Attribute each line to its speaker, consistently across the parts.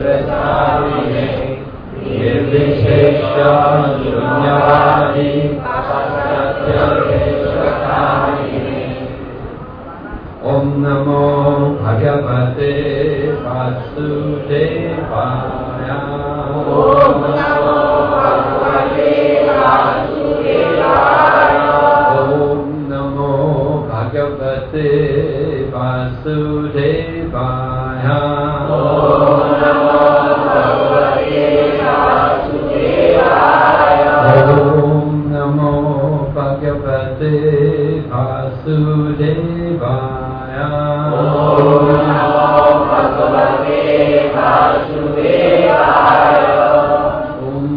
Speaker 1: Pracharine Nirvishesha Shunyavadi Satyadeshvatharine Om Namo Bhagavate Vasudevaya Om Namo Bhagavate Vasudevaya Om Namo Bhagavate Vasudevaya Om Namo Bhagavate Vasudevaya Om Namo Bhagavate Vasudevaya Om Namo Bhagavate Vasudevaya Om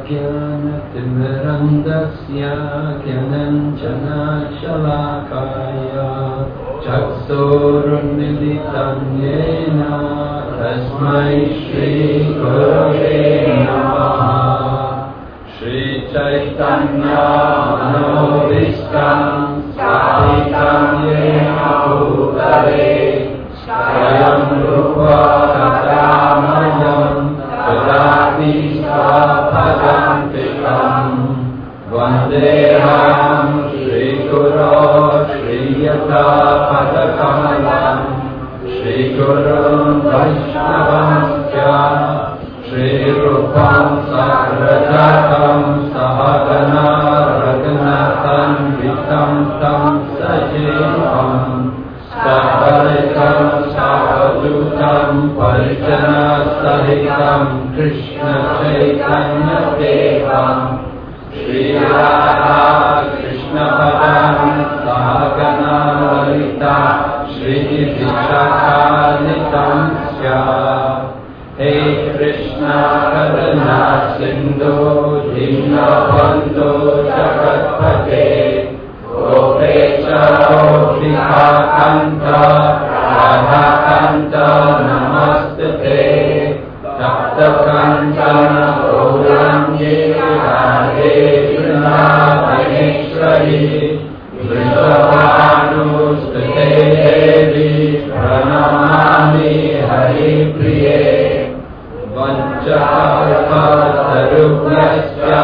Speaker 1: Ajnana-timirandasya Gyananjana Shalakaya Chaksurunmilitam Yena Tasmai Shri Gurave Namaha Shri Chaitanya Manobishtam Sahitam Yena Bhutale Swayam Rupa Katamayam Tadati Svapadantikam Vandeham Shri Guru Shri Yata Padakamalam Shri Guru Vaishnavamsya Shri Rupam Sagrajatam Sahagana Raghunathan Vitam Tam Sajivam Saharekam Sahadutam Parijana Sahitam Krishna Chaitanya Devam Shri Radha Krishna Padam Sahagana Lalita Shri Vishakanitam Sya Hey Krishna Karuna Sindhu Dinabandhu Jagatpate Gopecha Gopika Kanta Radha Kanta Namastate Tapta Kancana Gauranye Radhe Vrindavaneshwari Vrishabhanustate Devi Pranamami Hari Priye Vanchakalpatarubhyasya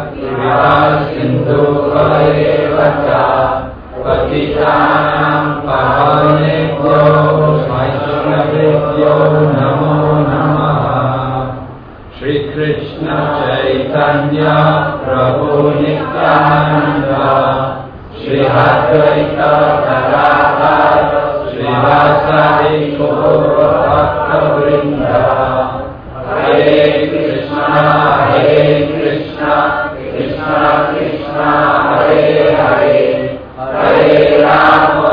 Speaker 1: Kripasinduvaevacha Patitanam Pavanebhyo Vaishnavebhyo Namo Namaha Shri Krishna Chaitanya Prabhu Nityananda Shri Advaita Gadadhar Srivasadi Gaura Bhakta Vrinda Hare Krishna Krishna Krishna Hare Hare Hare Rama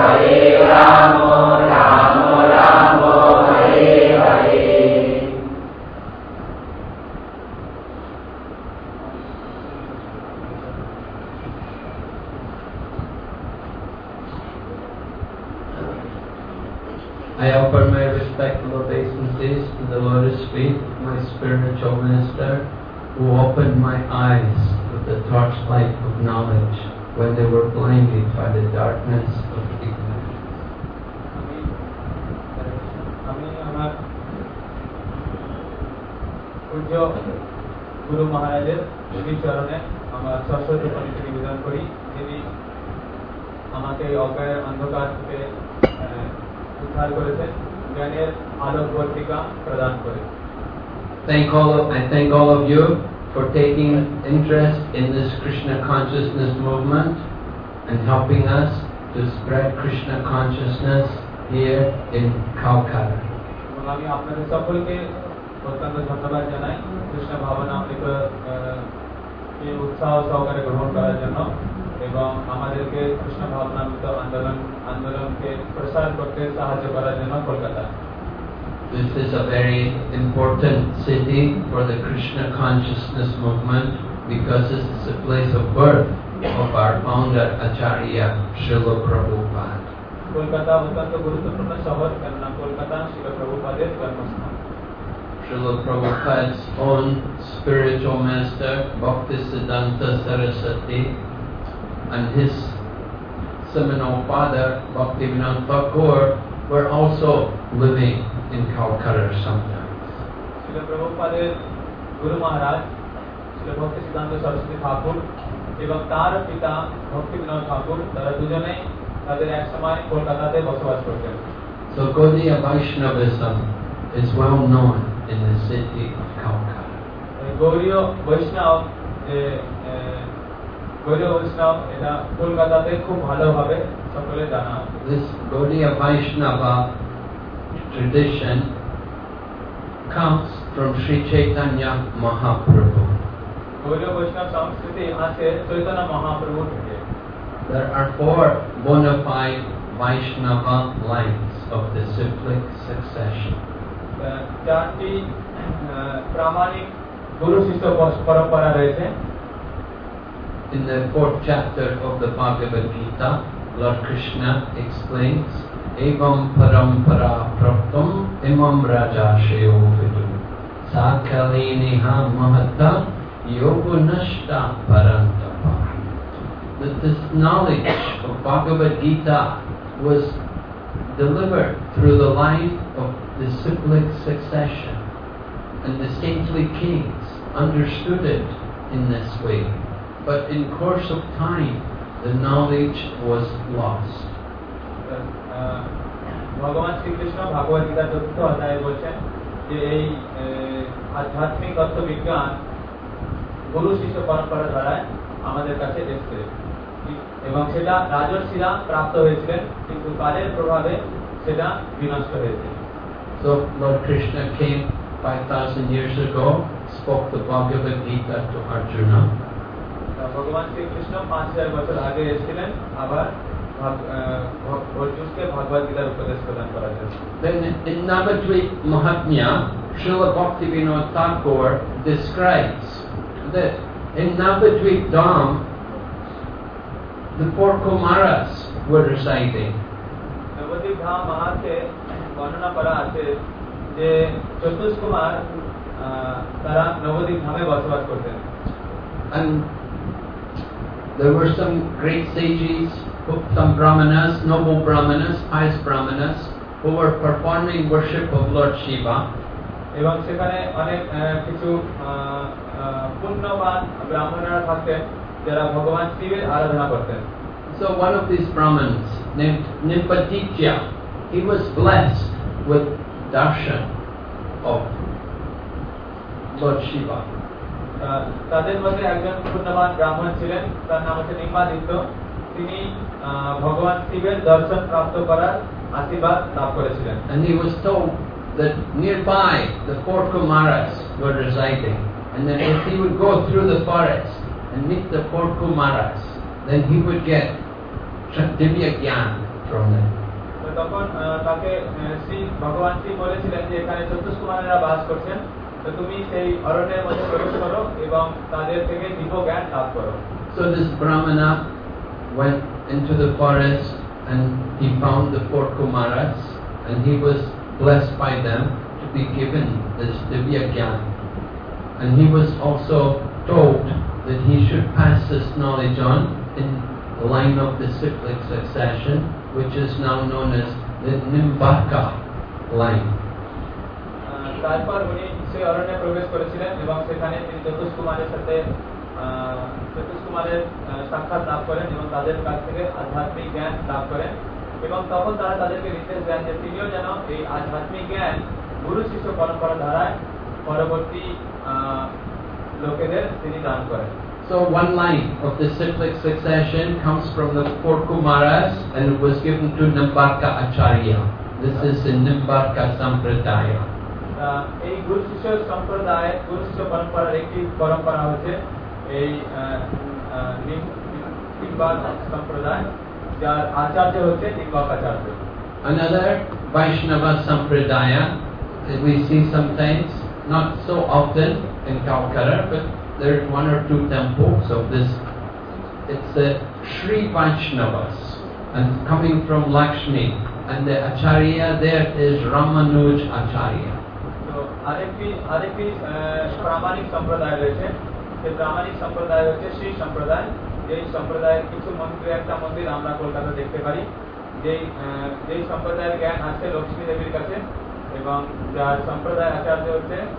Speaker 1: Rama Rama Hare Hare I offer my respectful obeisances to the lotus feet of my spiritual minister, who opened my eyes with the torchlight of knowledge when they were blinded by the darkness of ignorance.
Speaker 2: Guru Maharaj's Shri Charane, আমার সরস্বতী প্রণীতি নিবেদন করি, যিনি আমাকে অজ্ঞানের অন্ধকার থেকে উদ্ধার করেছেন, জ্ঞানের আলোকবর্তিকা প্রদান করে।
Speaker 1: I thank all of you for taking interest in this Krishna consciousness movement and helping us to spread Krishna consciousness here in Calcutta.
Speaker 2: আমি আপনাদের সকলকে অত্যন্ত ধন্যবাদ জানাই কৃষ্ণ ভাবনা অমৃত উৎসাহ সহকারে গ্রহণ করার জন্য এবং আমাদেরকে কৃষ্ণ ভাবনা অমৃত আন্দোলনকে প্রসার করতে সাহায্য করার জন্য Kolkata.
Speaker 1: This is a very important city for the Krishna consciousness movement because this is the place of birth of our founder Acharya Srila Prabhupada.
Speaker 2: Kolkata অত্যন্ত গুরুত্বপূর্ণ শহর, কেননা কলকাতা শ্রীল প্রভুপাদের জন্মস্থান।
Speaker 1: Srila Prabhupada's own spiritual master Bhaktisiddhanta Saraswati and his seminal father Bhaktivinoda Thakur were also living in Calcutta sometimes.
Speaker 2: Srila প্রভুপাদের গুরু মহারাজ শ্রীল ভক্তি সিদ্ধান্ত সরস্বতী ঠাকুর এবং তার পিতা ভক্তি বিনোদ ঠাকুর তারা দুজনেই তাদের এক সময় কলকাতাতে বসবাস করতেন।
Speaker 1: So Gaudiya Vaishnavism is well known in the city of Calcutta.
Speaker 2: গৌড়ীয় বৈষ্ণব এটা কলকাতাতে খুব ভালোভাবে সকলে জানা আছে।
Speaker 1: This Gaudiya Vaishnava tradition comes from Sri Chaitanya Mahaprabhu.
Speaker 2: গৌড়ীয় বৈষ্ণব সংস্কৃতি আছে চৈতন্য মহাপ্রভু থেকে।
Speaker 1: There are 4 bona fide Vaishnava lines of the cyclic succession.
Speaker 2: চারটি প্রামাণিক গুরু শিষ্য পরম্পরা রয়েছে।
Speaker 1: In the 4th chapter of the Bhagavad Gita, Lord Krishna explains, Evam parampara praptam imam rajashayo vidu sakaliniha mahata yogunashta parantapa. That this knowledge of Bhagavad Gita was delivered through the line of the cyclic succession, and the saintly kings understood it in this way. But in course of time, the knowledge was lost.
Speaker 2: ভগবান শ্রীকৃষ্ণ ভগবদ গীতা ৪র্থ অধ্যায়ে বলছেন যে এই আধ্যাত্মিক তত্ত্ববিজ্ঞান গুরু শিষ্য পরম্পরা দ্বারা আমাদের কাছে এসেছে এবং সেটা রাজর্ষিরা প্রাপ্ত হয়েছিলেন, কিন্তু কালের প্রভাবে সেটা বিনষ্ট হয়েছে।
Speaker 1: So Lord Krishna came 5,000 years ago, spoke the Bhagavad Gita to Arjuna.
Speaker 2: ভগবান শ্রীকৃষ্ণ 5000 বছর আগে এসেছিলেন আবার অর্জুনকে ভগবদ গীতার উপদেশ প্রদান করার জন্য।
Speaker 1: Then in Navadvip Mahatmya, Srila Bhaktivinoda Thakur describes that in Navadvip Dham, the 4 Kumaras were residing.
Speaker 2: Nabadwip ধাম মাহাত্মে বর্ণনা করা আছে যে চতুষ কুমার তারা নবদ্বীপ ধামে বসবাস করতেন।
Speaker 1: And there were some great sages, some brahmanas, noble brahmanas, pious brahmanas, who were performing worship of Lord Shiva.
Speaker 2: এবং সেখানে অনেক কিছু পুণ্যবান ব্রাহ্মণরা থাকতেন যারা ভগবান শিবের আরাধনা করতেন।
Speaker 1: So one of these brahmins named Nimpaditya, he was blessed with darshan of Lord Shiva.
Speaker 2: তাদের মধ্যে একজন পুণ্যবান ব্রাহ্মণ ছিলেন, তার নাম হচ্ছে নিম্বাদিত্য। তিনি ভগবান শিবের দর্শন প্রাপ্ত করার আশীর্বাদ লাভ করেছিলেন।
Speaker 1: And he was told that nearby the 4 Kumaras were residing, and that if he would go through the forest and meet the 4 Kumaras, then he would get Divya Gyan from them.
Speaker 2: তখন তাকে ভগবান শিব বলেছিলেন যে এখানে চতুষ কুমারেরা বাস করছেন, তো তুমি সেই অরণ্যের মধ্যে প্রবেশ করো এবং তাদের থেকে দিব্য জ্ঞান লাভ করো।
Speaker 1: So this Brahmana went into the forest and he found the 4 Kumaras, and he was blessed by them to be given this Divya Gyan. And he was also told that he should pass this knowledge on in the line of the cyclic succession, which is now known as the Nimbarka line.
Speaker 2: তারপর উনি সেই অরণ্যে প্রবেশ করেছিলেন এবং সেখানে তিনি চতুষ কুমারের সাক্ষাৎ লাভ করেন এবং তাদের কাছ থেকে আধ্যাত্মিক জ্ঞান লাভ করেন। এবং তখন তারা তাদেরকে নির্দেশ দেন যে তিনিও যেন এই আধ্যাত্মিক জ্ঞান গুরু শিষ্য পরম্পরা দ্বারায় পরবর্তী লোকেদের তিনি দান করেন।
Speaker 1: So one line of the cyclic succession comes from the 4 Kumaras, and it was given to Nimbarka Acharya. This is the Nimbarka Sampradaya.
Speaker 2: এই গুরু শিষ্য সম্প্রদায় গুরু শিষ্য পরম্পরার একটি পরম্পরা হচ্ছে এই নিম্বার্ক সম্প্রদায়, যার আচার্য হচ্ছে নিম্বার্ক আচার্য।
Speaker 1: Another Vaishnava Sampradaya that we see sometimes, not so often in Calcutta, but there's 1 or 2 temples of this. It's the Sri Vaishnavas, and coming from Lakshmi, and the Acharya there is Ramanuj Acharya.
Speaker 2: আরেকটি প্রামাণিক সম্প্রদায় রয়েছে, সেই প্রামাণিক সম্প্রদায় হচ্ছে শ্রী সম্প্রদায়। এই সম্প্রদায়ের কিছু মন্দির, একটা মন্দির আমরা কলকাতা দেখতে পারি, যেই সম্প্রদায়ের জ্ঞান আছে লক্ষ্মী দেবীর কাছে, এবং যার সম্প্রদায় আচার্য হচ্ছে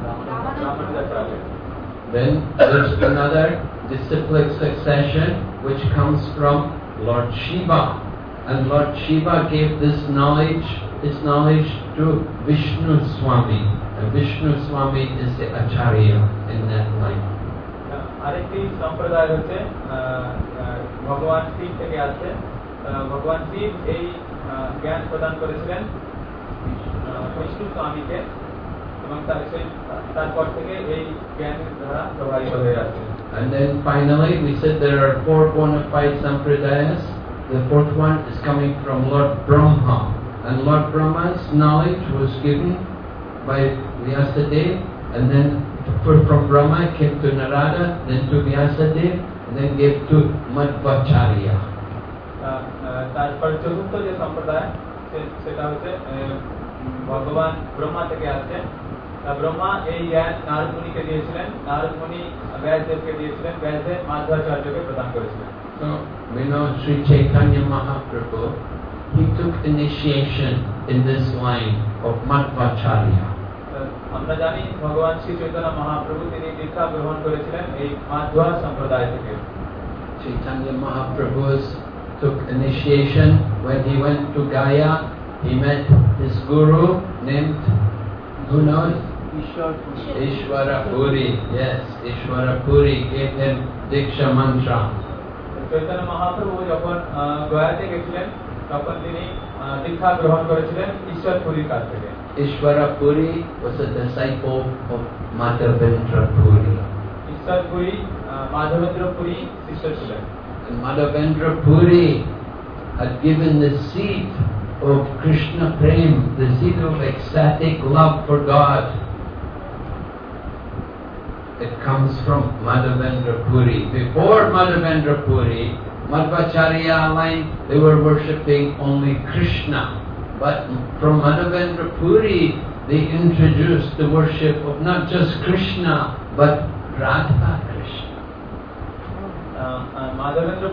Speaker 2: Ramanujacharya.
Speaker 1: Then there's another disciplic succession which comes from Lord Shiva, and Lord Shiva gave this knowledge to Vishnu Swami, and Vishnu Swami is the Acharya in that line.
Speaker 2: আরেকটি সম্প্রদায় হচ্ছে ভগবান শিব থেকে আসছে। ভগবান শিব এই জ্ঞান প্রদান করেছিলেন বিষ্ণু স্বামীকে, এবং তারপর থেকে এই জ্ঞানের ধারা প্রবাহিত হয়ে আছে।
Speaker 1: And then finally we said there are 4 bona fide sampradayas. The 4th one is coming from Lord Brahma, and Lord Brahma's knowledge was given by Vyasadeva, and then from Brahma came to Narada, then to Vyasadeva, and then gave to Madhvacharya.
Speaker 2: তারপর চতুর্থ যে সম্প্রদায় সেটা হচ্ছে ভগবান ব্রহ্মা থেকে আসছে। ব্রহ্মা এই জ্ঞান নারদ মুনিকে দিয়েছিলেন, নারদ মুনি ব্যাসদেবকে দিয়েছিলেন, ব্যাসদেব মাধ্বাচার্যকে প্রদান করেছিলেন।
Speaker 1: So we know Sri Chaitanya Mahaprabhu, he took initiation in this line of Madhvacharya.
Speaker 2: আমরা জানি ভগবান শ্রী চৈতন্য মহাপ্রভু তিনি দীক্ষা গ্রহণ করেছিলেন এই মাধ্বা সম্প্রদায় থেকে।
Speaker 1: Chaitanya Mahaprabhu took initiation when he went to Gaya. He met his guru named, who knows? Ishwara Puri. Yes, Ishwara Puri gave him Diksha Mantra.
Speaker 2: Chaitanya Mahaprabhu যখন গয়াতে গেছিলেন তখন তিনি দীক্ষা গ্রহণ করেছিলেন ঈশ্বর পুরীর কাছ থেকে।
Speaker 1: Ishwara Puri was a disciple of Madhavendra Puri.
Speaker 2: ঈশ্বর পুরী মাধবেন্দ্র পুরী শিষ্য ছিলেন।
Speaker 1: And Madhavendra Puri had given the seed of Krishna Prem, the seed of ecstatic love for God. It comes from Madhavendra Puri. Before Madhavendra Puri, Madhvacharya line, they were worshipping only Krishna. But from Madhavendra Puri, they introduced the worship of not just Krishna, but Radha Krishna.
Speaker 2: Madhavendra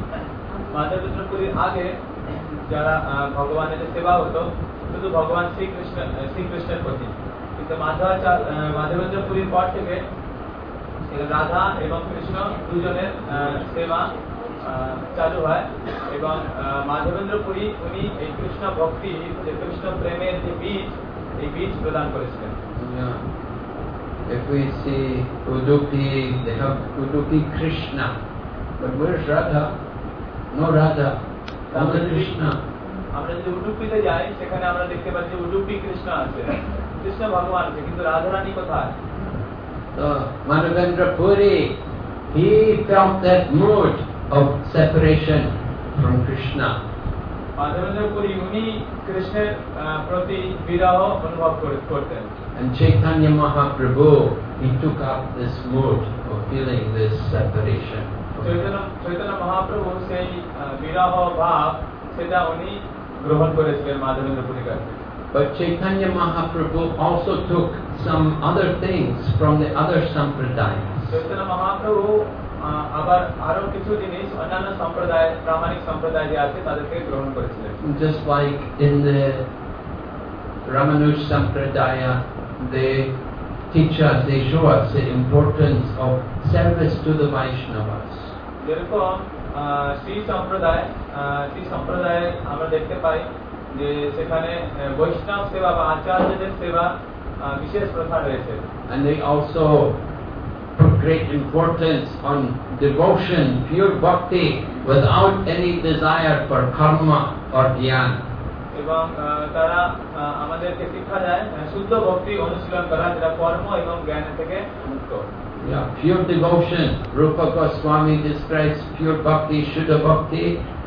Speaker 2: পুরীর আগে যারা ভগবানের সেবা হতো শুধু ভগবান শ্রীকৃষ্ণের প্রতি, কিন্তু মাধবেন্দ্র পুরীর পর থেকে রাধা এবং কৃষ্ণ দুজনের সেবা চালু হয়, এবং মাধবেন্দ্র পুরী উনি এই কৃষ্ণ ভক্তি, যে কৃষ্ণ প্রেমের যে বীজ, এই বীজ প্রদান করেছিলেন।
Speaker 1: If we see Udupi, they have Udupi Krishna, but where's Radha? No Radha, only Krishna.
Speaker 2: আমরা যদি উডুপিতে যাই সেখানে আমরা দেখতে পাচ্ছি উডুপি কৃষ্ণ আছে, কৃষ্ণ ভগবান আছে, কিন্তু রাধারানী কোথায়?
Speaker 1: So Madhavendra Puri, he felt that mood of separation from Krishna.
Speaker 2: Madhavendra Puri উনি কৃষ্ণের প্রতি বিরহ অনুভব করতেন।
Speaker 1: And Chaitanya Mahaprabhu, he took up this mood of feeling this separation.
Speaker 2: Chaitanya Mahaprabhu সেই বিরহ ভাব সেটা উনি গ্রহণ করেছিলেন মাধবেন্দ্র পুরীর কাছে।
Speaker 1: But Chaitanya Mahaprabhu also took some other things from the other sampradayas.
Speaker 2: Chaitanya Mahaprabhu আবার আরো কিছু জিনিস অন্যান্য সম্প্রদায়, প্রামাণিক সম্প্রদায় যে আছে তাদেরকে গ্রহণ করেছিলেন।
Speaker 1: Just like in the Ramanuj Sampradaya, they teach us, they show us the importance of service to the Vaishnavas.
Speaker 2: যেরকম শ্রী সম্প্রদায়ে আমরা দেখতে পাই যে সেখানে বৈষ্ণব সেবা বা আচার্যদের সেবা বিশেষ প্রথা রয়েছে।
Speaker 1: And they also put great importance on devotion, pure bhakti, without any desire for karma or jnana.
Speaker 2: এবং তারা আমাদেরকে শিক্ষা দেয় শুদ্ধ ভক্তি অনুশীলন করা, যেটা কর্ম এবং জ্ঞান থেকে মুক্ত।
Speaker 1: Yeah, pure devotion. Rupa Goswami describes pure bhakti, Shuddha bhakti.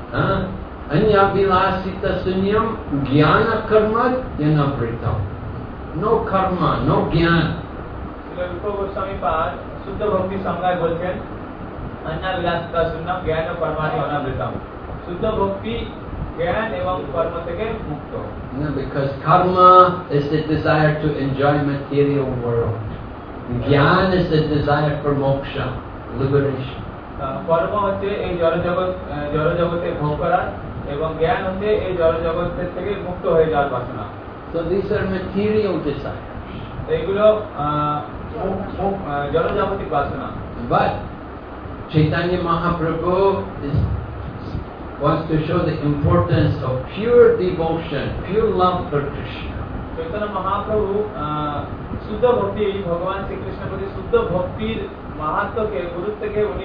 Speaker 1: Anya vilasita sunyam jnana karma jnanavritam. No karma, no jnana.
Speaker 2: রূপ গোস্বামী পাদ শুদ্ধ ভক্তি সংজ্ঞায় বলছেন অন্য বিলাসিতা শূন্যম জ্ঞান ও কর্মাণি অনাবৃতম। শুদ্ধ ভক্তি জ্ঞান এবং কর্ম থেকে মুক্ত।
Speaker 1: Because karma is the desire to enjoy material world. Jnana is the desire for moksha, liberation.
Speaker 2: কর্ম হচ্ছে এই জড়জগতে ভোগ করা, এবং জ্ঞান হচ্ছে এই জড়জগতের থেকে মুক্ত হয়ে যাওয়ার বাসনা।
Speaker 1: So these are material desires.
Speaker 2: এগুলো জড়জাগতিক বাসনা।
Speaker 1: But Chaitanya Mahaprabhu wants to show the importance of pure devotion, pure love for Krishna.
Speaker 2: Chaitanya Mahaprabhu শুদ্ধ ভক্তি, ভগবান শ্রীকৃষ্ণের প্রতি শুদ্ধ ভক্তির মাহাত্ম্যকে, গুরুত্বকে উনি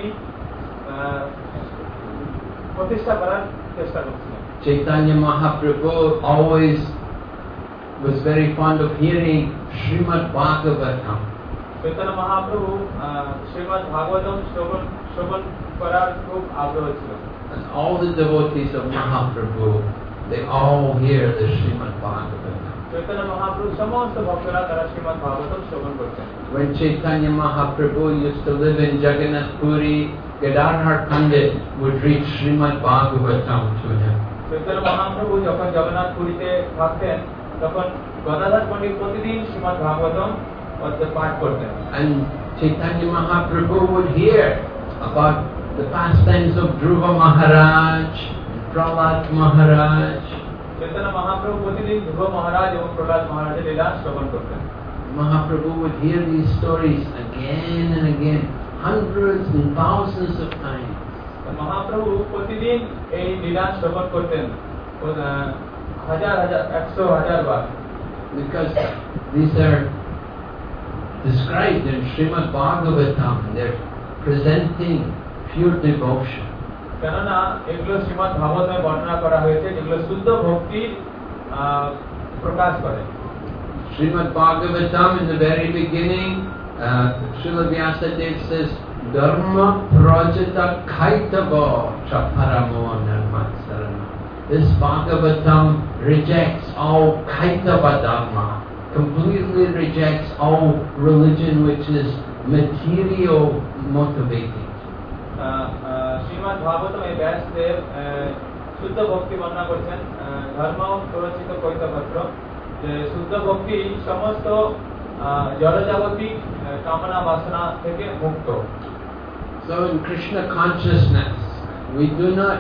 Speaker 2: প্রতিষ্ঠা করার চেষ্টা করছিলেন।
Speaker 1: Chaitanya Mahaprabhu always was very fond of hearing Srimad Bhagavatam.
Speaker 2: Chaitanya Mahaprabhu Shrimad Bhagavatam শ্রবণ করার খুব আগ্রহ ছিল।
Speaker 1: And all the devotees of Mahaprabhu, they all hear the Srimad Bhagavatam.
Speaker 2: Chaitanya Mahaprabhu সমস্ত ভক্তরা তারা শ্রীমদ্ ভাগবতম শ্রবণ করতেন।
Speaker 1: When Chaitanya Mahaprabhu used to live in Jagannath Puri, Gadadhar Pandit would read Srimad Bhagavatam to him.
Speaker 2: Chaitanya Mahaprabhu যখন জগন্নাথ পুরীতে থাকতেন তখন গদাধর পণ্ডিত প্রতিদিন শ্রীমদ্ ভাগবতম পাঠ করতেন।
Speaker 1: And Chaitanya Mahaprabhu would hear about the pastimes of Dhruva Maharaj, Prahlad Maharaj.
Speaker 2: Chaitanya Mahaprabhu প্রতিদিন ধ্রুব মহারাজ এবং প্রহ্লাদ মহারাজের লীলা শ্রবণ করতেন।
Speaker 1: Mahaprabhu would hear these stories again and again, hundreds and thousands of times.
Speaker 2: Mahaprabhu প্রতিদিন এই লীলা শ্রবণ করতেন হাজার হাজার 100,000 বার।
Speaker 1: Because these are described in Srimad Bhagavatam, they're presenting pure devotion.
Speaker 2: কেননা এগুলো শ্রীমদ্ ভাগবতমে বর্ণনা করা হয়েছে যেগুলো শুদ্ধ ভক্তির প্রকাশ করে।
Speaker 1: Srimad Bhagavatam in the very beginning, Srila Vyasadeva says, Dharma Prajata Kaitava Chaparamo Nirmatsarana. This Bhagavatam rejects all Kaitava Dharma, completely rejects all religion which is material motivated.
Speaker 2: Shrimad ভাগবতমে Vyasdev শুদ্ধ ভক্তি বর্ণনা করেছেন ধর্ম প্ররচিত কৈতপত্র, যে শুদ্ধ ভক্তি সমস্ত জড়জাগতিক কামনা বাসনা থেকে মুক্ত।
Speaker 1: So in Krishna consciousness, we do not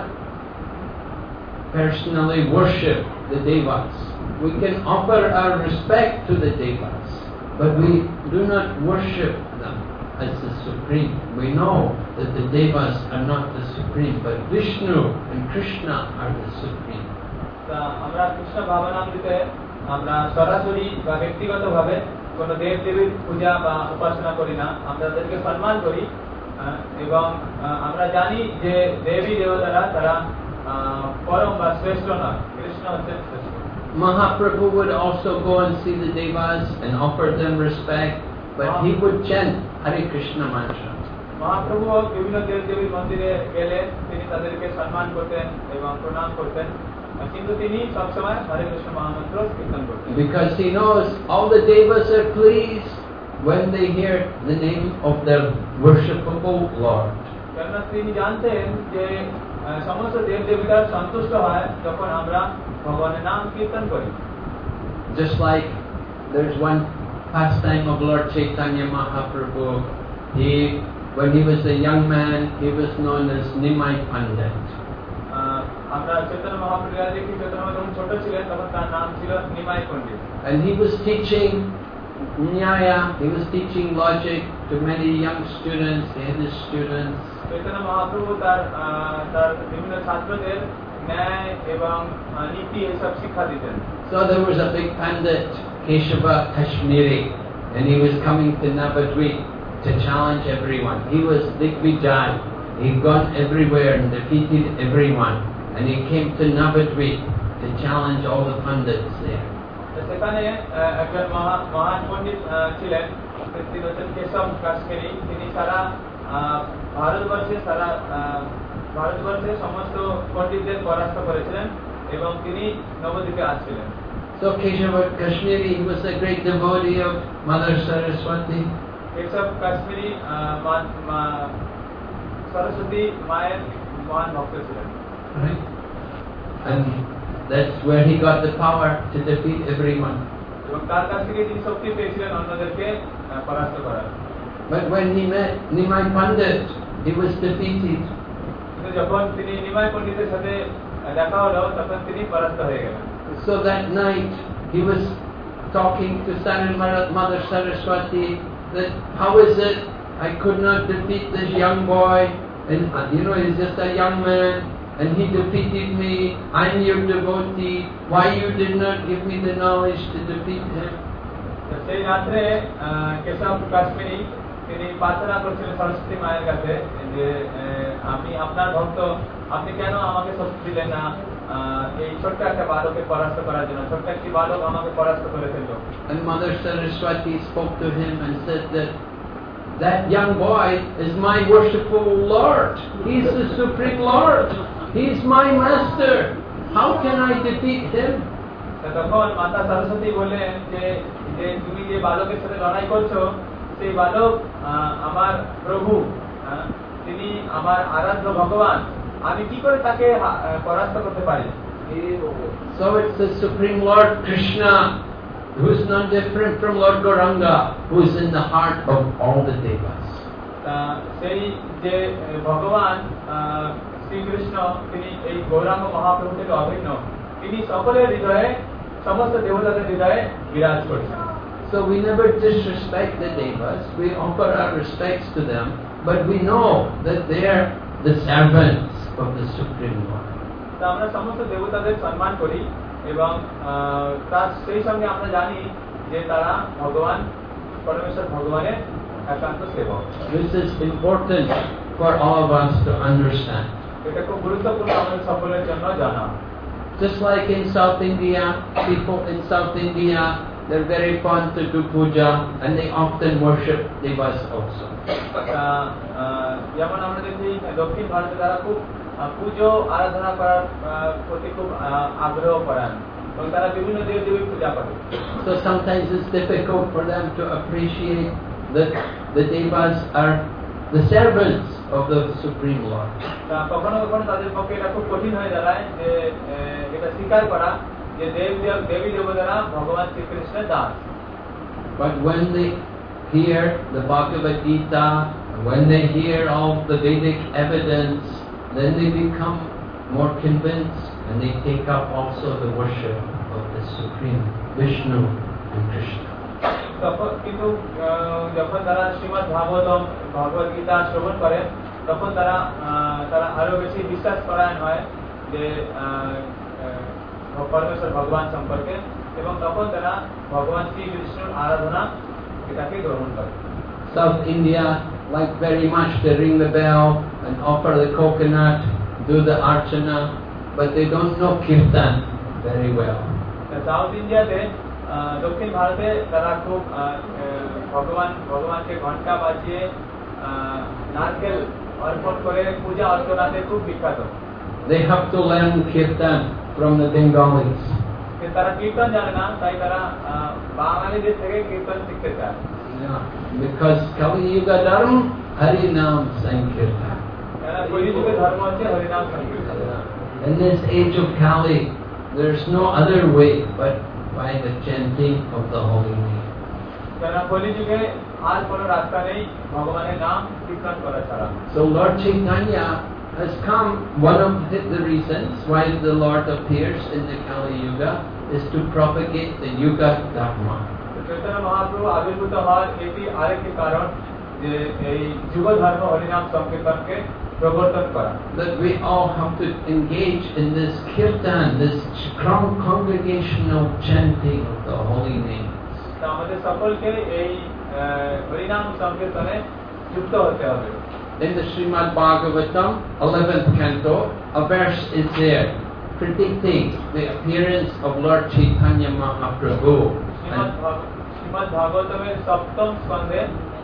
Speaker 1: personally worship the devas. We can offer our respect to the devas, but we do not worship them as the supreme. We know that the devas are not the supreme, but Vishnu and Krishna are the supreme.
Speaker 2: আমরা কৃষ্ণ ভাবনামৃতে আমরা সরাসরি বা ব্যক্তিগতভাবে কোনো দেব দেবীর পূজা বা উপাসনা করি না, আমরা তাদেরকে সম্মান করি এবং আমরা জানি যে দেবী দেবতারা তারা পরম বা শ্রেষ্ঠ নয়, কৃষ্ণ হচ্ছেন শ্রেষ্ঠ।
Speaker 1: Mahaprabhu would also go and see the devas and offer them respect, but he would chant Hare Krishna mantra.
Speaker 2: Mahaprabhu বিভিন্ন দেব দেবীর মন্দিরে গেলে তিনি তাদেরকে সম্মান করতেন এবং প্রণাম করতেন, কিন্তু তিনি সবসময় হরে কৃষ্ণ মহামন্ত্র কীর্তন করতেন।
Speaker 1: Because he knows all the devas are pleased when they hear the name of their worshipable Lord.
Speaker 2: কেননা তিনি জানতেন যে সমস্ত দেব দেবীরা সন্তুষ্ট হয় যখন আমরা ভগবানের নাম কীর্তন করি।
Speaker 1: Just like there's one pastime of Lord Chaitanya Mahaprabhu. When he was a young man, he was known as Nimai Pandit.
Speaker 2: আমরা চৈতন্য মহাপ্রভুর দেখি চৈতন্য যখন ছোট ছিলেন তখন তার নাম ছিল নিমাই পণ্ডিত।
Speaker 1: And he was teaching Nyaya, he was teaching logic to many young students, he had his students.
Speaker 2: Chaitanya Mahaprabhu তার বিভিন্ন ছাত্রদের ন্যায় এবং নীতি এসব শিক্ষা দিতেন।
Speaker 1: So there was a big pandit, Keshava Kashmiri, and he was coming to Navadvip to challenge everyone. He was Digvijay. He'd gone everywhere and defeated everyone. And he came to Navadvip to challenge all the pandits there.
Speaker 2: সেখানে একজন মহান পণ্ডিত ছিলেন, তিনি হচ্ছেন কেশব কাশ্মীরি। তিনি সারা ভারতবর্ষে সমস্ত পণ্ডিতদের পরাস্ত করেছিলেন এবং তিনি নবদ্বীপে আসছিলেন।
Speaker 1: So Keshava Kashmiri, he was a great devotee of Mother Saraswati.
Speaker 2: Keshab Kashmiri Saraswati মায়ের মহান ভক্ত ছিলেন।
Speaker 1: Right? And that's where he got the power to defeat everyone.
Speaker 2: এবং তার কাছ থেকে তিনি শক্তি পেয়েছিলেন অন্যদেরকে পরাস্ত করার।
Speaker 1: But when he met Nimai Pandit, he was defeated.
Speaker 2: কিন্তু যখন তিনি নিমাই পণ্ডিতের সাথে দেখা হলো তখন তিনি পরাস্ত হয়ে গেলেন।
Speaker 1: So that night he was talking to Mother Saraswati that how is it I could not defeat this young boy, and he's just a young man, and he defeated me. I'm your devotee. Why you did not give me the knowledge to defeat him?
Speaker 2: সেই রাত্রে কেশব কাশ্মীরি তিনি প্রার্থনা করছিলেন সরস্বতী মায়ের কাছে যে আমি আপনার ভক্ত, আপনি কেন আমাকে শক্তি দিলেন না এই ছোট্ট একটা বালককে পরাস্ত করার জন্য? ছোট্ট একটি বালক আমাকে পরাস্ত করে ফেলল।
Speaker 1: And Mother Saraswati spoke to him and said that young boy is my worshipful Lord. He's the Supreme Lord. He's my master. How can I defeat him?
Speaker 2: তখন মাতা সরস্বতী বললেন যে তুমি যে বালকের সাথে লড়াই করছো সেই বালক আমার প্রভু, তিনি আমার আরাধ্য ভগবান, আমি কি করে তাকে পরাস্ত করতে পারি?
Speaker 1: So it's the Supreme Lord Krishna, who is not different from Lord Gauranga, who is in the heart of all the devas.
Speaker 2: সেই যে ভগবান শ্রীকৃষ্ণ তিনি এই গৌরাঙ্গ মহাপ্রভু থেকে অভিন্ন, তিনি সকলের হৃদয়ে, সমস্ত দেবতাদের হৃদয়ে বিরাজ করছেন।
Speaker 1: So we never disrespect the devas, we offer our respects to them, but we know that they are the servants of the Supreme Lord.
Speaker 2: আমরা সমস্ত দেবতাদের সম্মান করি এবং তার সেই সঙ্গে আমরা জানি যে তারা ভগবান পরমেশ্বর ভগবানের একান্ত সেবক।
Speaker 1: This is important for all of us to understand.
Speaker 2: এটা খুব গুরুত্বপূর্ণ আমাদের সকলের জন্য জানা।
Speaker 1: Just like in South India, people in South India, they're very fond to do puja and they often worship devas also.
Speaker 2: যেমন আমরা দেখি দক্ষিণ ভারতে তারা খুব পুজো আরাধনা করার প্রতি খুব আগ্রহ করেন এবং তারা বিভিন্ন দেব দেবীর পূজা করে।
Speaker 1: So sometimes it's difficult for them to appreciate that the devas are the servants of the Supreme Lord.
Speaker 2: কখনো কখনো তাদের পক্ষে এটা খুব কঠিন হয়ে দাঁড়ায় যে এটা স্বীকার করা যে দেবী দেবতারা ভগবান শ্রীকৃষ্ণের Das.
Speaker 1: But when they hear the Bhagavad Gita, when they hear all the Vedic evidence, then they become more convinced and they take up also the worship of the Supreme Vishnu and Krishna.
Speaker 2: কিন্তু যখন তারা শ্রীমদ্ ভাগবতম ভগবদ গীতা শ্রবণ করেন তখন তারা আরো বেশি বিশ্বাস করায়ন হয় যে পরমেশ্বর ভগবান সম্পর্কে এবং তখন তারা ভগবান শ্রী বিষ্ণুর আরাধনা এটাকে গ্রহণ করে।
Speaker 1: South India like very much to ring the bell and offer the coconut, do the archana, but they don't know kirtan very well.
Speaker 2: South India তে দক্ষিণ ভারতে তারা খুব ভগবানকে ঘন্টা বাজিয়ে নারকেল অর্পণ করে পূজা অর্চনাতে খুব বিখ্যাত।
Speaker 1: They have to learn kirtan from the Bengalis.
Speaker 2: তারা কীর্তন জানে না, তাই তারা বাঙালিদের থেকে কীর্তন শিখতে চায়।
Speaker 1: Yeah, because Kali Yuga Dharma, Hari Nam Sankirtan.
Speaker 2: কলিযুগে ধর্ম হচ্ছে হরিনাম সংকীর্তন।
Speaker 1: In this age of Kali, there's no other way but by the chanting of the holy name.
Speaker 2: কলিযুগে আর কোনো রাস্তা নেই ভগবানের নাম কীর্তন করা ছাড়া।
Speaker 1: So Lord Chaitanya has come. One of the reasons why the Lord appears in the Kali Yuga is to propagate the Yuga Dharma.
Speaker 2: Chaitanya Mahaprabhu আবির্ভূত হওয়ার এটি আরেকটি কারণ যে এই যুগ ধর্ম হরিনাম সংকীর্তনকে প্রবর্তন করা।
Speaker 1: That we all have to engage in this kirtan, this congregational chanting of the holy name.
Speaker 2: আমাদের সকলকে এই হরিনাম সংকীর্তনে যুক্ত হতে হবে।
Speaker 1: In the Srimad Bhagavatam, 11th canto, a verse is there predicting the appearance of Lord Chaitanya Mahaprabhu.
Speaker 2: Shrimad ভাগবতমের সপ্তম স্কন্ধে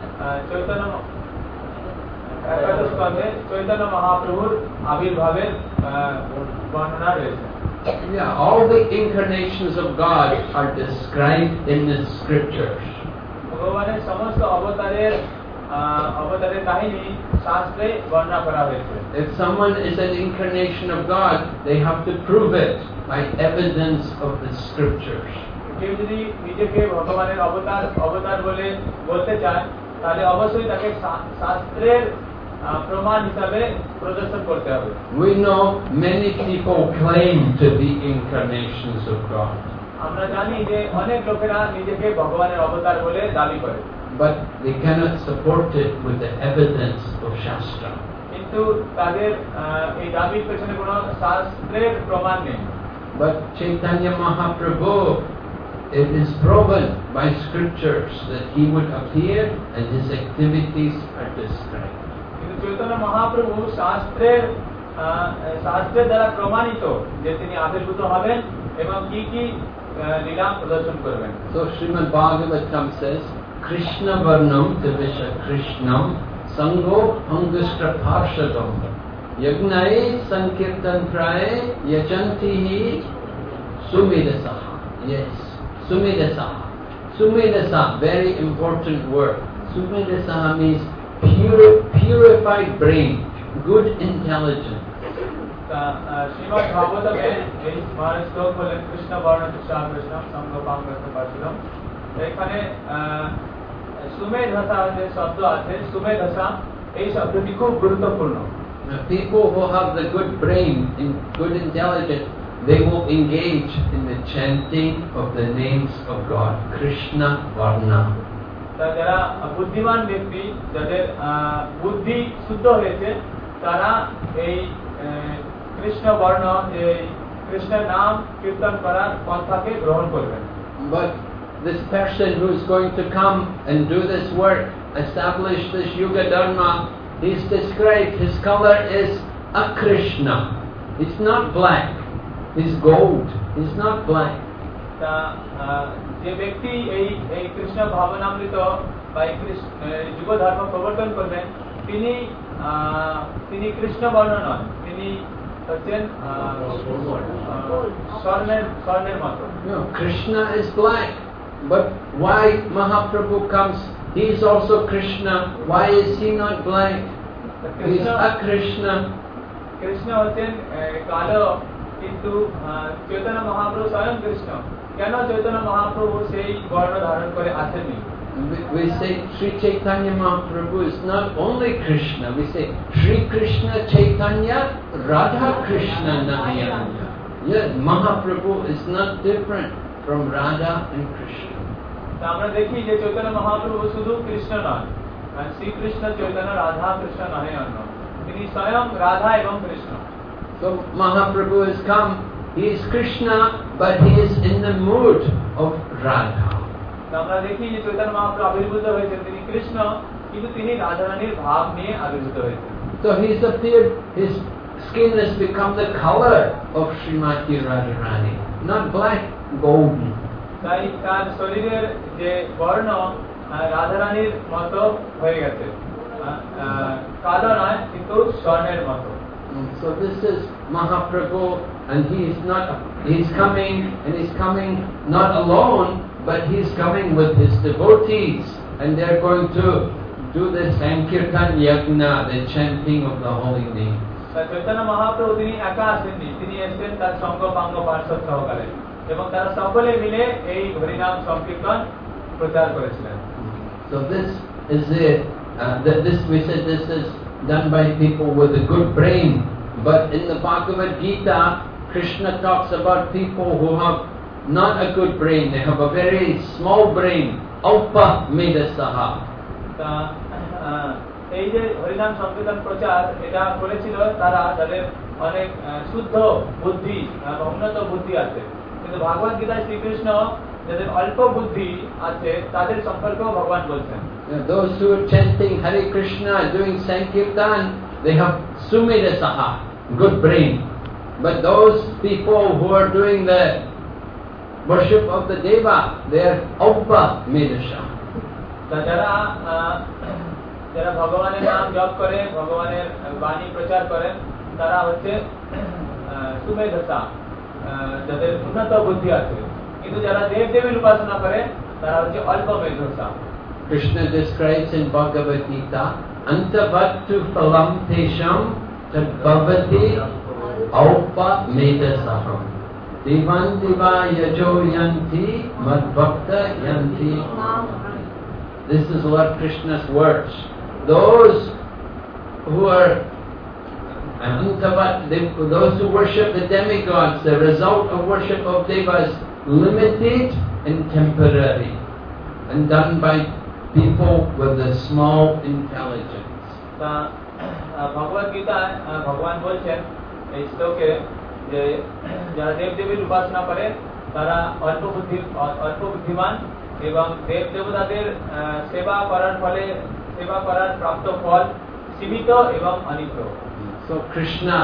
Speaker 2: চৈতন্য মহাপ্রভুর আবির্ভাবের বর্ণনা রয়েছে।
Speaker 1: Yeah, all the incarnations of God are described in the scriptures.
Speaker 2: ভগবানের সমস্ত অবতারের কাহিনী শাস্ত্রে বর্ণনা করা হয়েছে।
Speaker 1: If someone is an incarnation of God, they have to prove it by evidence of the scriptures.
Speaker 2: কেউ যদি নিজেকে ভগবানের অবতার বলে বলতে চায় তাহলে অবশ্যই তাকে শাস্ত্রের প্রমাণ হিসাবে প্রদর্শন করতে হবে।
Speaker 1: We know many people claim to be incarnations of God.
Speaker 2: আমরা জানি যে অনেক লোকেরা নিজেকে ভগবানের অবতার বলে দাবি করে,
Speaker 1: but they cannot support it with the evidence of Shastra.
Speaker 2: কিন্তু তাদের এই দাবির পেছনে কোনো শাস্ত্রের প্রমাণ নেই।
Speaker 1: But Chaitanya Mahaprabhu, it is proven by scriptures that he would appear and his activities are described.
Speaker 2: কিন্তু চৈতন্য মহাপ্রভু শাস্ত্রের দ্বারা প্রমাণিত যে তিনি আবির্ভূত হবেন এবং কি কি লীলা প্রদর্শন করবেন।
Speaker 1: So Srimad Bhagavatam says, Krishna Varnam Tivisha Krishnam Sango Angustra Parshadam Yagnai Sankirtan Praye Yachantihi Sumedasaha. Yes, Sumedasaha. Sumedasaha, very important word. Sumedasaha means purified brain, good intelligence.
Speaker 2: Shrimad ভাগবতমে এই মহারাজ শ্লোক বলেন কৃষ্ণ বর্ণ কৃষ্ণ সঙ্গপাঙ্গস্ত পার্শ্বদম। এখানে সুমেধসা যে শব্দ আছে, সুমেধসা এই শব্দটি খুব গুরুত্বপূর্ণ।
Speaker 1: People who have the good brain and good intelligence, they will engage in the chanting of the names of God, Krishna Varna.
Speaker 2: যারা বুদ্ধিমান ব্যক্তি, যাদের বুদ্ধি শুদ্ধ হয়েছে, তারা এই কৃষ্ণ বর্ণ, যে কৃষ্ণের নাম কীর্তন করার পন্থাকে গ্রহণ করবেন।
Speaker 1: But this person who is going to come and do this work, establish this Yuga Dharma, he's described, his color is Akrishna. It's not black, it's gold, it's not black.
Speaker 2: যে ব্যক্তি এই কৃষ্ণ ভাবনামৃত বা যুগ ধর্ম প্রবর্তন করবেন, তিনি কৃষ্ণ বর্ণ নন, তিনি হচ্ছেন স্বর্ণের মতো।
Speaker 1: No, Krishna is black, but why Mahaprabhu comes, he is also Krishna, why is he not black? He is Akrishna.
Speaker 2: Krishna হচ্ছেন কালো, কিন্তু চৈতন্য মহাপ্রভু স্বয়ং কৃষ্ণ। কেন চৈতন্য মহাপ্রভু সেই বর্ণ ধারণ করে আসেননি?
Speaker 1: We say Sri Chaitanya Mahaprabhu is not only Krishna, we say Sri Krishna Chaitanya Radha Krishna Nayana. Yes, Mahaprabhu is not different from Radha and Krishna.
Speaker 2: আমরা দেখি যে চৈতন্য মহাপ্রভু শুধু কৃষ্ণ নন, শ্রীকৃষ্ণ চৈতন্য রাধা কৃষ্ণ নহে অন্য, তিনি স্বয়ং রাধা এবং Krishna.
Speaker 1: So Mahaprabhu has come, he is Krishna, but he is in the mood of Radha.
Speaker 2: আমরা দেখি যে চৈতন্য মহাপ্রভু আবির্ভূত হয়েছেন, তিনি কৃষ্ণ, কিন্তু তিনি রাধারানীর ভাব নিয়ে আবির্ভূত হয়েছেন।
Speaker 1: So he's appeared, his skin has become the color of Srimati Radharani, not black, golden.
Speaker 2: তাই তার শরীরের যে বর্ণ রাধারানীর মতো হয়ে গেছে, কালো নয় কিন্তু স্বর্ণের মতো।
Speaker 1: So this is Mahaprabhu, and he's coming not alone, but he's coming with his devotees, and they're going to do the Sankirtan Yajna, the chanting of the holy name.
Speaker 2: Chaitanya Mahaprabhu তিনি একা আসেননি, তিনি এসেছেন তার সঙ্গ পাঙ্গ পার্শ্বদ সহকারে, এবং তারা সকলে মিলে এই হরিনাম সংকীর্তন প্রচার করেছিলেন।
Speaker 1: So this is it. We said this is done by people with a good brain, but in the Bhagavad Gita, Krishna talks about people who have not a good brain. They have a very small brain, alpa medasaha.
Speaker 2: এই যে হরিনাম সংকীর্তন প্রচার এটা করেছিল তারা, যাদের অনেক শুদ্ধ বুদ্ধি, উন্নত বুদ্ধি আছে, কিন্তু ভগবত গীতায় শ্রীকৃষ্ণ যাদের অল্প বুদ্ধি আছে তাদের সম্পর্কেও ভগবান বলছেন।
Speaker 1: Those who are chanting Hare Krishna, doing Sankirtan, they have sumedasaha, good brain. But those people who are doing the worship of the Deva, they are alpa medasaha.
Speaker 2: যারা ভগবানের নাম জপ করে, ভগবানের বাণী প্রচার করেন, তারা হচ্ছে সুমেধসা, যাদের উন্নত বুদ্ধি আছে, কিন্তু যারা দেব দেবীর উপাসনা করে তারা হচ্ছে অল্প মেধসা।
Speaker 1: Krishna describes in Bhagavad Gita, antavattu phalam tesham tadbhavati alpa medasaham devan deva yajo yanti madbhakta yanti. This is Lord Krishna's words. Those who are those who worship the demigods, the result of worship of devas, limited and temporary, and done by people with a small intelligence.
Speaker 2: তা ভগবদ গীতায় ভগবান বলছেন এই শ্লোকে যে যারা দেবদেবীর উপাসনা করে তারা অল্প বুদ্ধিমান এবং দেব দেবতাদের সেবা করার ফলে সেবা করার প্রাপ্ত ফল সীমিত এবং অনিত্য।
Speaker 1: So Krishna,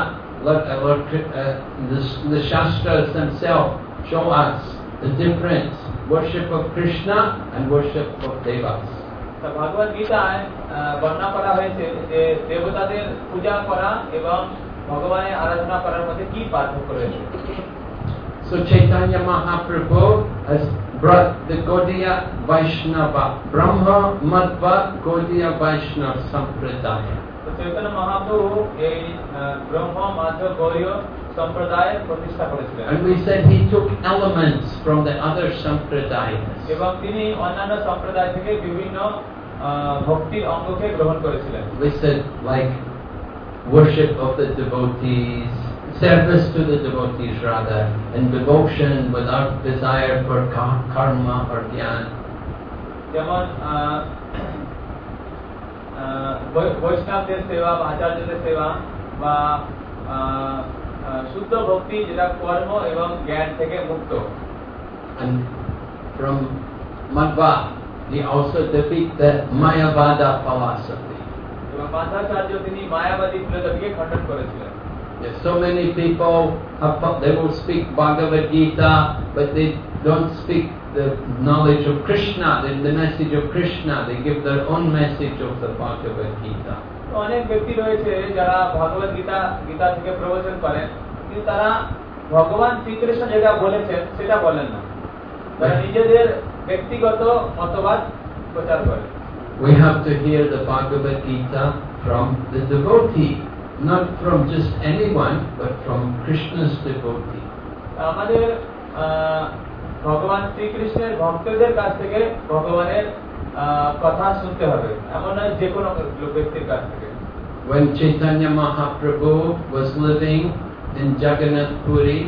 Speaker 1: the Shastras themselves show us the difference: worship of Krishna and worship of Devas.
Speaker 2: ভগবদ গীতায় বর্ণনা করা হয়েছে যে দেবতাদের পূজা করা এবং ভগবানের আরাধনা করার মধ্যে কি পার্থক্য রয়েছে।
Speaker 1: So Chaitanya Mahaprabhu has brought the Gaudiya Vaishnava, Brahma Madhva Gaudiya Vaishnava Sampradaya.
Speaker 2: Chaitanya Mahaprabhu এই ব্রহ্ম মাধ্য গৌড়ীয় সম্প্রদায়ের প্রতিষ্ঠা করেছিলেন।
Speaker 1: And we said he took elements from the other sampradayas.
Speaker 2: এবং তিনি অন্যান্য সম্প্রদায় থেকে বিভিন্ন ভক্তির অঙ্গকে গ্রহণ করেছিলেন।
Speaker 1: We said like worship of the devotees, service to the devotees rather, and devotion without desire for karma or jnana.
Speaker 2: যেমন বৈষ্ণবদের সেবা বা আচার্যদের সেবা বা শুদ্ধ ভক্তি যেটা কর্ম এবং জ্ঞান থেকে মুক্ত।
Speaker 1: And from Madhva he also defeat the Mayavada philosophy.
Speaker 2: এবং মাধ্বাচার্য তিনি মায়াবাদী ফিলোসফিকে খণ্ডন করেছিলেন।
Speaker 1: Yes, so many people they will speak Bhagavad Gita, but they don't speak the knowledge of Krishna, the message of Krishna. They give their own message of the Bhagavad Gita.
Speaker 2: অনেক ব্যক্তি রয়েছে যারা ভগবদ গীতা থেকে প্রবচন করেন, কিন্তু তারা ভগবান শ্রীকৃষ্ণ যেটা বলেছেন সেটা বলেন না, তারা নিজেদের ব্যক্তিগত মতবাদ প্রচার করে।
Speaker 1: We have to hear the Bhagavad Gita from the devotee, not from just anyone, but from Krishna's devotee.
Speaker 2: আমাদের ভগবান শ্রীকৃষ্ণের ভক্তদের কাছ থেকে ভগবানের কথা শুনতে হবে, এমন নয় যে কোনো ব্যক্তির কাছ থেকে।
Speaker 1: When Chaitanya Mahaprabhu was living in Jagannath Puri,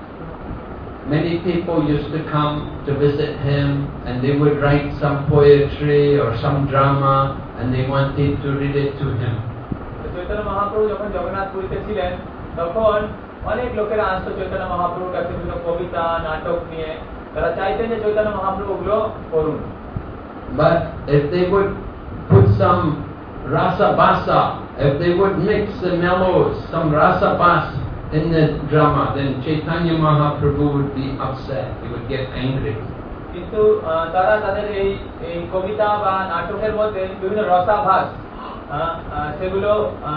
Speaker 1: many people used to come to visit him, and they would write some poetry or some drama, and they wanted to read it to him.
Speaker 2: Chaitanya Mahaprabhu যখন জগন্নাথ পুরীতে ছিলেন তখন অনেক লোকেরা আসতো চৈতন্য মহাপ্রভুর কাছে বিভিন্ন কবিতা নাটক নিয়ে, তারা চাইতেন যে চৈতন্য মহাপ্রভু ওগুলো পড়ুন।
Speaker 1: But if they would put some rasa basa, if they would mix the mellows, some rasa bas in the drama, then Chaitanya Mahaprabhu would be upset. He would get angry.
Speaker 2: কিন্তু তারা তাদের এই কবিতা বা নাটকের মধ্যে বিভিন্ন রসাভাস সেগুলো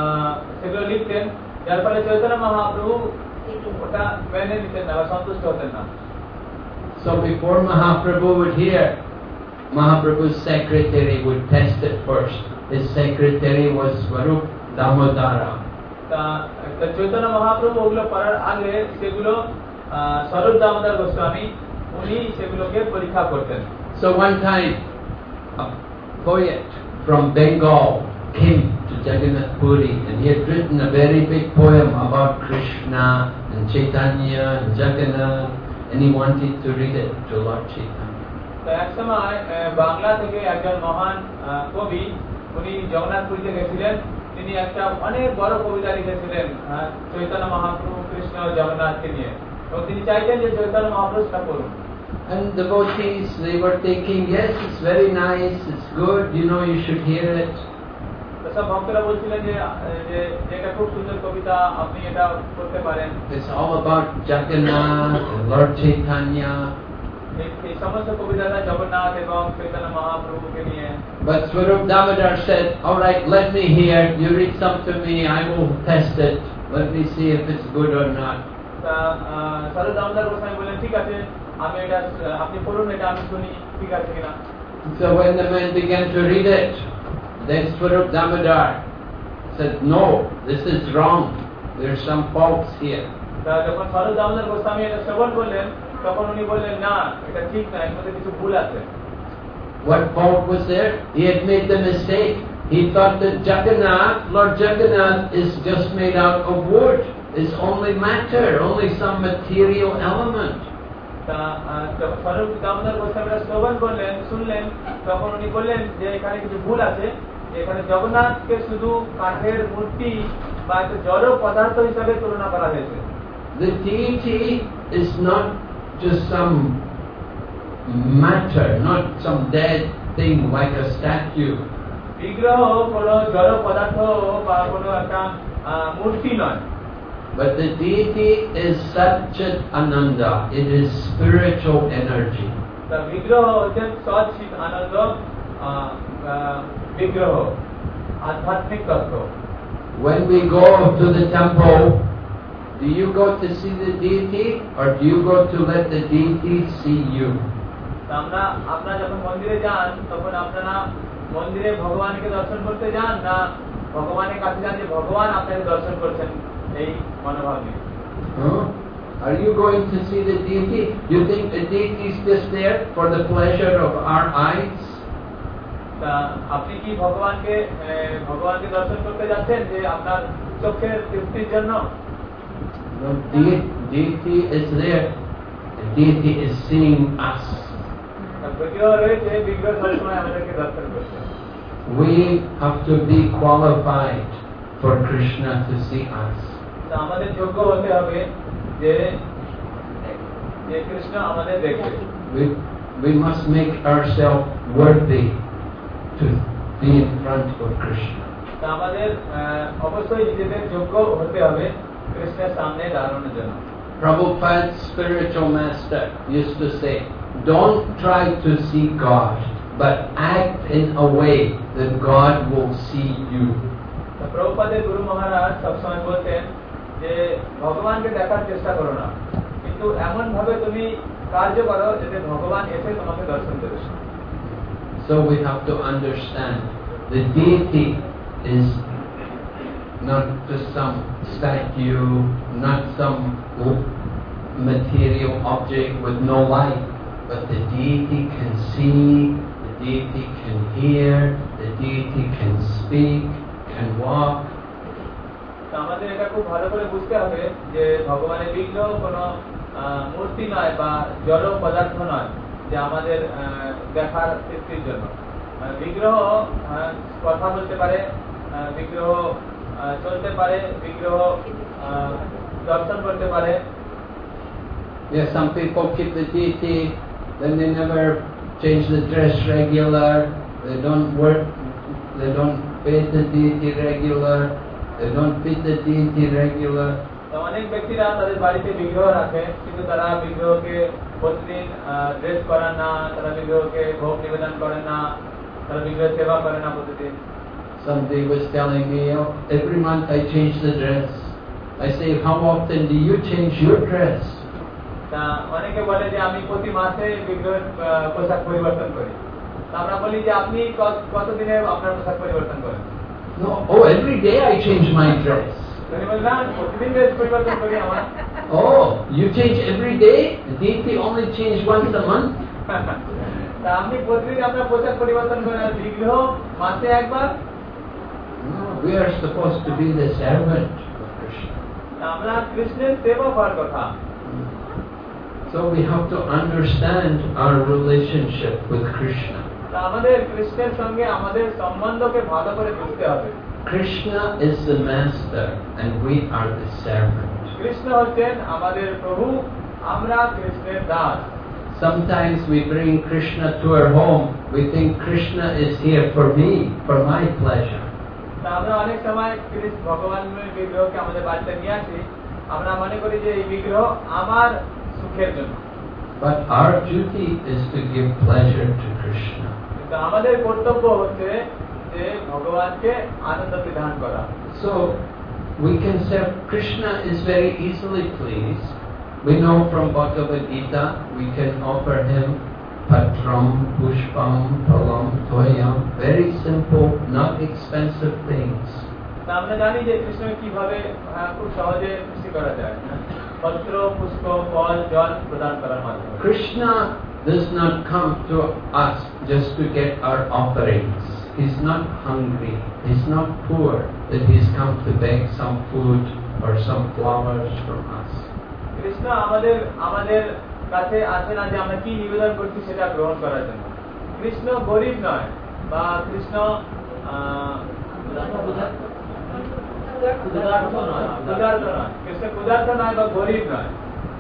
Speaker 2: লিখতেন, যার ফলে চৈতন্য মহাপ্রভু ওটা মেনে নিতেন না বা সন্তুষ্ট হতেন না।
Speaker 1: So before Mahaprabhu would hear, Mahaprabhu's secretary would test it first. His secretary was Swarup Damodara.
Speaker 2: Chaitanya Mahaprabhu ওগুলো পড়ার আগে সেগুলো স্বরূপ দামোদর গোস্বামী উনি সেগুলোকে পরীক্ষা করতেন।
Speaker 1: So one time a poet from Bengal came to Jagannath Puri, and he had written a very big poem about Krishna and Chaitanya and Jagannath, and he wanted to read it to Lord Chaitanya.
Speaker 2: তো এক সময় বাংলা থেকে একজন মহান কবি উনি জগন্নাথ পুরীতে গেছিলেন, তিনি একটা অনেক বড় কবিতা লিখেছিলেন চৈতন্য মহাপ্রভু কৃষ্ণ জগন্নাথকে নিয়ে, এবং তিনি চাইতেন যে চৈতন্য মহাপ্রভু সেটা পড়ুন।
Speaker 1: And devotees, they were thinking, yes, it's very nice, it's good, you should hear it.
Speaker 2: সব ভক্তরা বলছিলেন যে এটা খুব সুন্দর কবিতা, আপনি এটা করতে পারেন।
Speaker 1: It's all about Jagannath and Lord Chaitanya.
Speaker 2: এই সমস্ত কবিতাটা জগন্নাথ এবং চৈতন্য মহাপ্রভুকে নিয়ে।
Speaker 1: But Swarup Damodar said, all right, let me hear, you read some to me, I will test it, let me see if it's good or not.
Speaker 2: স্বরূপ দামোদর গোস্বামী বললেন, ঠিক আছে, আপনি পড়ুন, এটা আমি শুনি ঠিক আছে কিনা।
Speaker 1: So when the man began to read it, then Swarup Damodar said, no, this is wrong, there's some faults here.
Speaker 2: যখন স্বরূপ দামোদর গোস্বামী এটা শ্রবণ করলেন তখন উনি বললেন, না, এটা ঠিক না, এর মধ্যে কিছু ভুল আছে।
Speaker 1: What fault was there? He had made the mistake. He thought that Jagannath, Lord Jagannath, is just made out of wood, is only matter, only some material element.
Speaker 2: তা যখন স্বরূপ দামোদর গোস্বামীরা শ্রবণ করলেন, শুনলেন, তখন উনি বললেন যে এখানে কিছু ভুল আছে। এখানে জগন্নাথকে শুধু কাঠের মূর্তি বা একটা জড় পদার্থ হিসাবে তুলনা করা হয়েছে।
Speaker 1: The deity is not just some matter, not some dead thing like a statue.
Speaker 2: বিগ্রহ কোনো জড় পদার্থ বা কোনো একটা মূর্তি নয়।
Speaker 1: But the deity is Satchit Ananda. It is spiritual energy.
Speaker 2: তা বিগ্রহ হচ্ছে সচ্চিৎ আনন্দ বিগ্রহ, আধ্যাত্মিক তত্ত্ব।
Speaker 1: When we go to the temple, do you go to see the deity or do you go to let the deity see you?
Speaker 2: আপনারা যখন মন্দিরে যান তখন আপনারা মন্দিরে ভগবানকে দর্শন করতে যান, না ভগবানের কাছে যান যে ভগবান আপনাকে দর্শন করছেন, এই মনোভাব নিয়ে?
Speaker 1: Are you going to see the deity? You think the deity is just there for the pleasure of our eyes?
Speaker 2: তা আপনি কি ভগবানকে দর্শন করতে যাচ্ছেন যে আপনার চোখের তৃপ্তির জন্য?
Speaker 1: No, deity is there. The deity is seeing us.
Speaker 2: বিগ্রহ রয়েছে, বিগ্রহ সবসময় আমাদেরকে দর্শন করছে।
Speaker 1: We have to be qualified for Krishna to see us.
Speaker 2: তা আমাদের যোগ্য হতে হবে যে কৃষ্ণ আমাদের দেখবে।
Speaker 1: We must make ourselves worthy to be in front of Krishna.
Speaker 2: তা আমাদের অবশ্যই নিজেদের যোগ্য হতে হবে কৃষ্ণের সামনে দাঁড়ানোর জন্য।
Speaker 1: Prabhupada's spiritual master used to say, don't try to see God, but act in a way that God will see you.
Speaker 2: প্রভুপাদের গুরু মহারাজ সবসময় বলতেন যে ভগবানকে দেখার চেষ্টা করো না, কিন্তু এমন ভাবে তুমি কার্য করো যাতে ভগবান এসে তোমাকে দর্শন দেবে।
Speaker 1: So we have to understand the deity is not just some statue, not some material object with no life, but the deity can see, the deity can hear, the deity can speak, can walk.
Speaker 2: আমাদের এটা খুব ভালো করে বুঝতে হবে যে ভগবানের বিগ্রহ কোনো মূর্তি নয় বা জড় পদার্থ নয় যে আমাদের দেখার তৃপ্তির জন্য। বিগ্রহ কথা বলতে পারে, বিগ্রহ চলতে পারে, বিগ্রহ দর্শন করতে পারে।
Speaker 1: Yes, some people keep the deity, then they never change the dress regular, they don't work, they don't bathe the deity regular, they don't feed the deity regular.
Speaker 2: অনেক ব্যক্তিরা তাদের বাড়িতে বিগ্রহ রাখে, কিন্তু তারা বিগ্রহকে প্রতিদিন ড্রেস করেন না, তারা বিগ্রহকে ভোগ নিবেদন করেন না, তারা বিগ্রহ সেবা করে না প্রতিদিন।
Speaker 1: Somebody was telling me, oh, every month I change the dress. I say, how often do you change your dress?
Speaker 2: তা অনেকে বলে যে আমি প্রতি মাসে বিগ্রহের পোশাক পরিবর্তন করি। আমরা বলি যে আপনি কতদিনে আপনার পোশাক পরিবর্তন করেন?
Speaker 1: No, oh, every day I change my dress.
Speaker 2: প্রতিদিন ড্রেস পরিবর্তন করি আমার।
Speaker 1: Oh, you change every day? The deity only change once a month?
Speaker 2: তা আপনি প্রতিদিন আপনার পোশাক পরিবর্তন করেন, বিগ্রহ মাসে একবার?
Speaker 1: No, we are supposed to be the servant of Krishna.
Speaker 2: আমরা কৃষ্ণের সেবা করার কথা।
Speaker 1: So we have to understand our relationship with Krishna.
Speaker 2: আমাদের কৃষ্ণের সঙ্গে আমাদের সম্বন্ধকে ভালো করে বুঝতে হবে।
Speaker 1: Krishna is the master and we are the servant.
Speaker 2: Krishna হচ্ছেন আমাদের প্রভু, আমরা কৃষ্ণের Das.
Speaker 1: Sometimes we bring Krishna to our home. We think Krishna is here for me, for my pleasure.
Speaker 2: আমরা অনেক সময় কৃষ্ণ ভগবানের বিগ্রহকে আমাদের বাড়িতে নিয়ে আসি, আমরা মনে করি যে এই বিগ্রহ আমার সুখের জন্য।
Speaker 1: But our duty is to give pleasure to Krishna.
Speaker 2: কিন্তু আমাদের কর্তব্য হচ্ছে যে ভগবানকে আনন্দ বিধান করা।
Speaker 1: So we can say Krishna is very easily pleased. We know from Bhagavad Gita we can offer him patram, pushpam, phalam, toyam, very simple, not expensive things.
Speaker 2: আমরা জানি যে কৃষ্ণকে কিভাবে খুব সহজে খুশি করা যায়, পত্র, পুষ্প, ফল, জল প্রদান করার মাধ্যমে।
Speaker 1: Krishna does not come to us just to get our offerings. He's not hungry. He's not poor that he's come to beg some food or some flowers from us.
Speaker 2: Krishna আমাদের কাছে আসে না যে আমরা কি নিবেদন করছি সেটা গ্রহণ করার জন্য। কৃষ্ণ গরিব নয়, বা কৃষ্ণ ক্ষুধার্ত নয়, কৃষ্ণ ক্ষুধার্ত নয় বা গরিব নয়।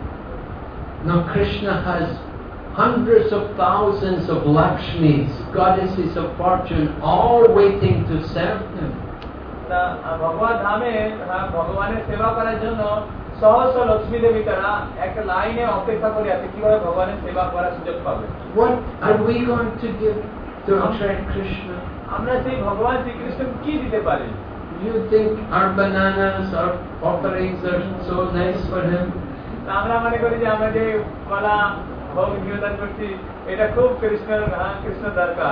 Speaker 1: Now Krishna has hundreds of thousands of Lakshmis, goddesses of fortune, all waiting to serve him.
Speaker 2: ভগবান ধামে ভগবানের সেবা করার জন্য সহস্র লক্ষ্মী দেবী তারা একটা লাইনে অপেক্ষা করে আছে কিভাবে ভগবানের সেবা করার সুযোগ পাবে।
Speaker 1: What are we going to give to attract Krishna?
Speaker 2: আমরা সেই ভগবান শ্রীকৃষ্ণ কি দিতে পারি?
Speaker 1: You think our bananas, our offerings are so nice for him?
Speaker 2: আমরা মনে করি যে আমরা যে কলা ভোগ নিবেদন করছি এটা খুব কৃষ্ণ দরকার।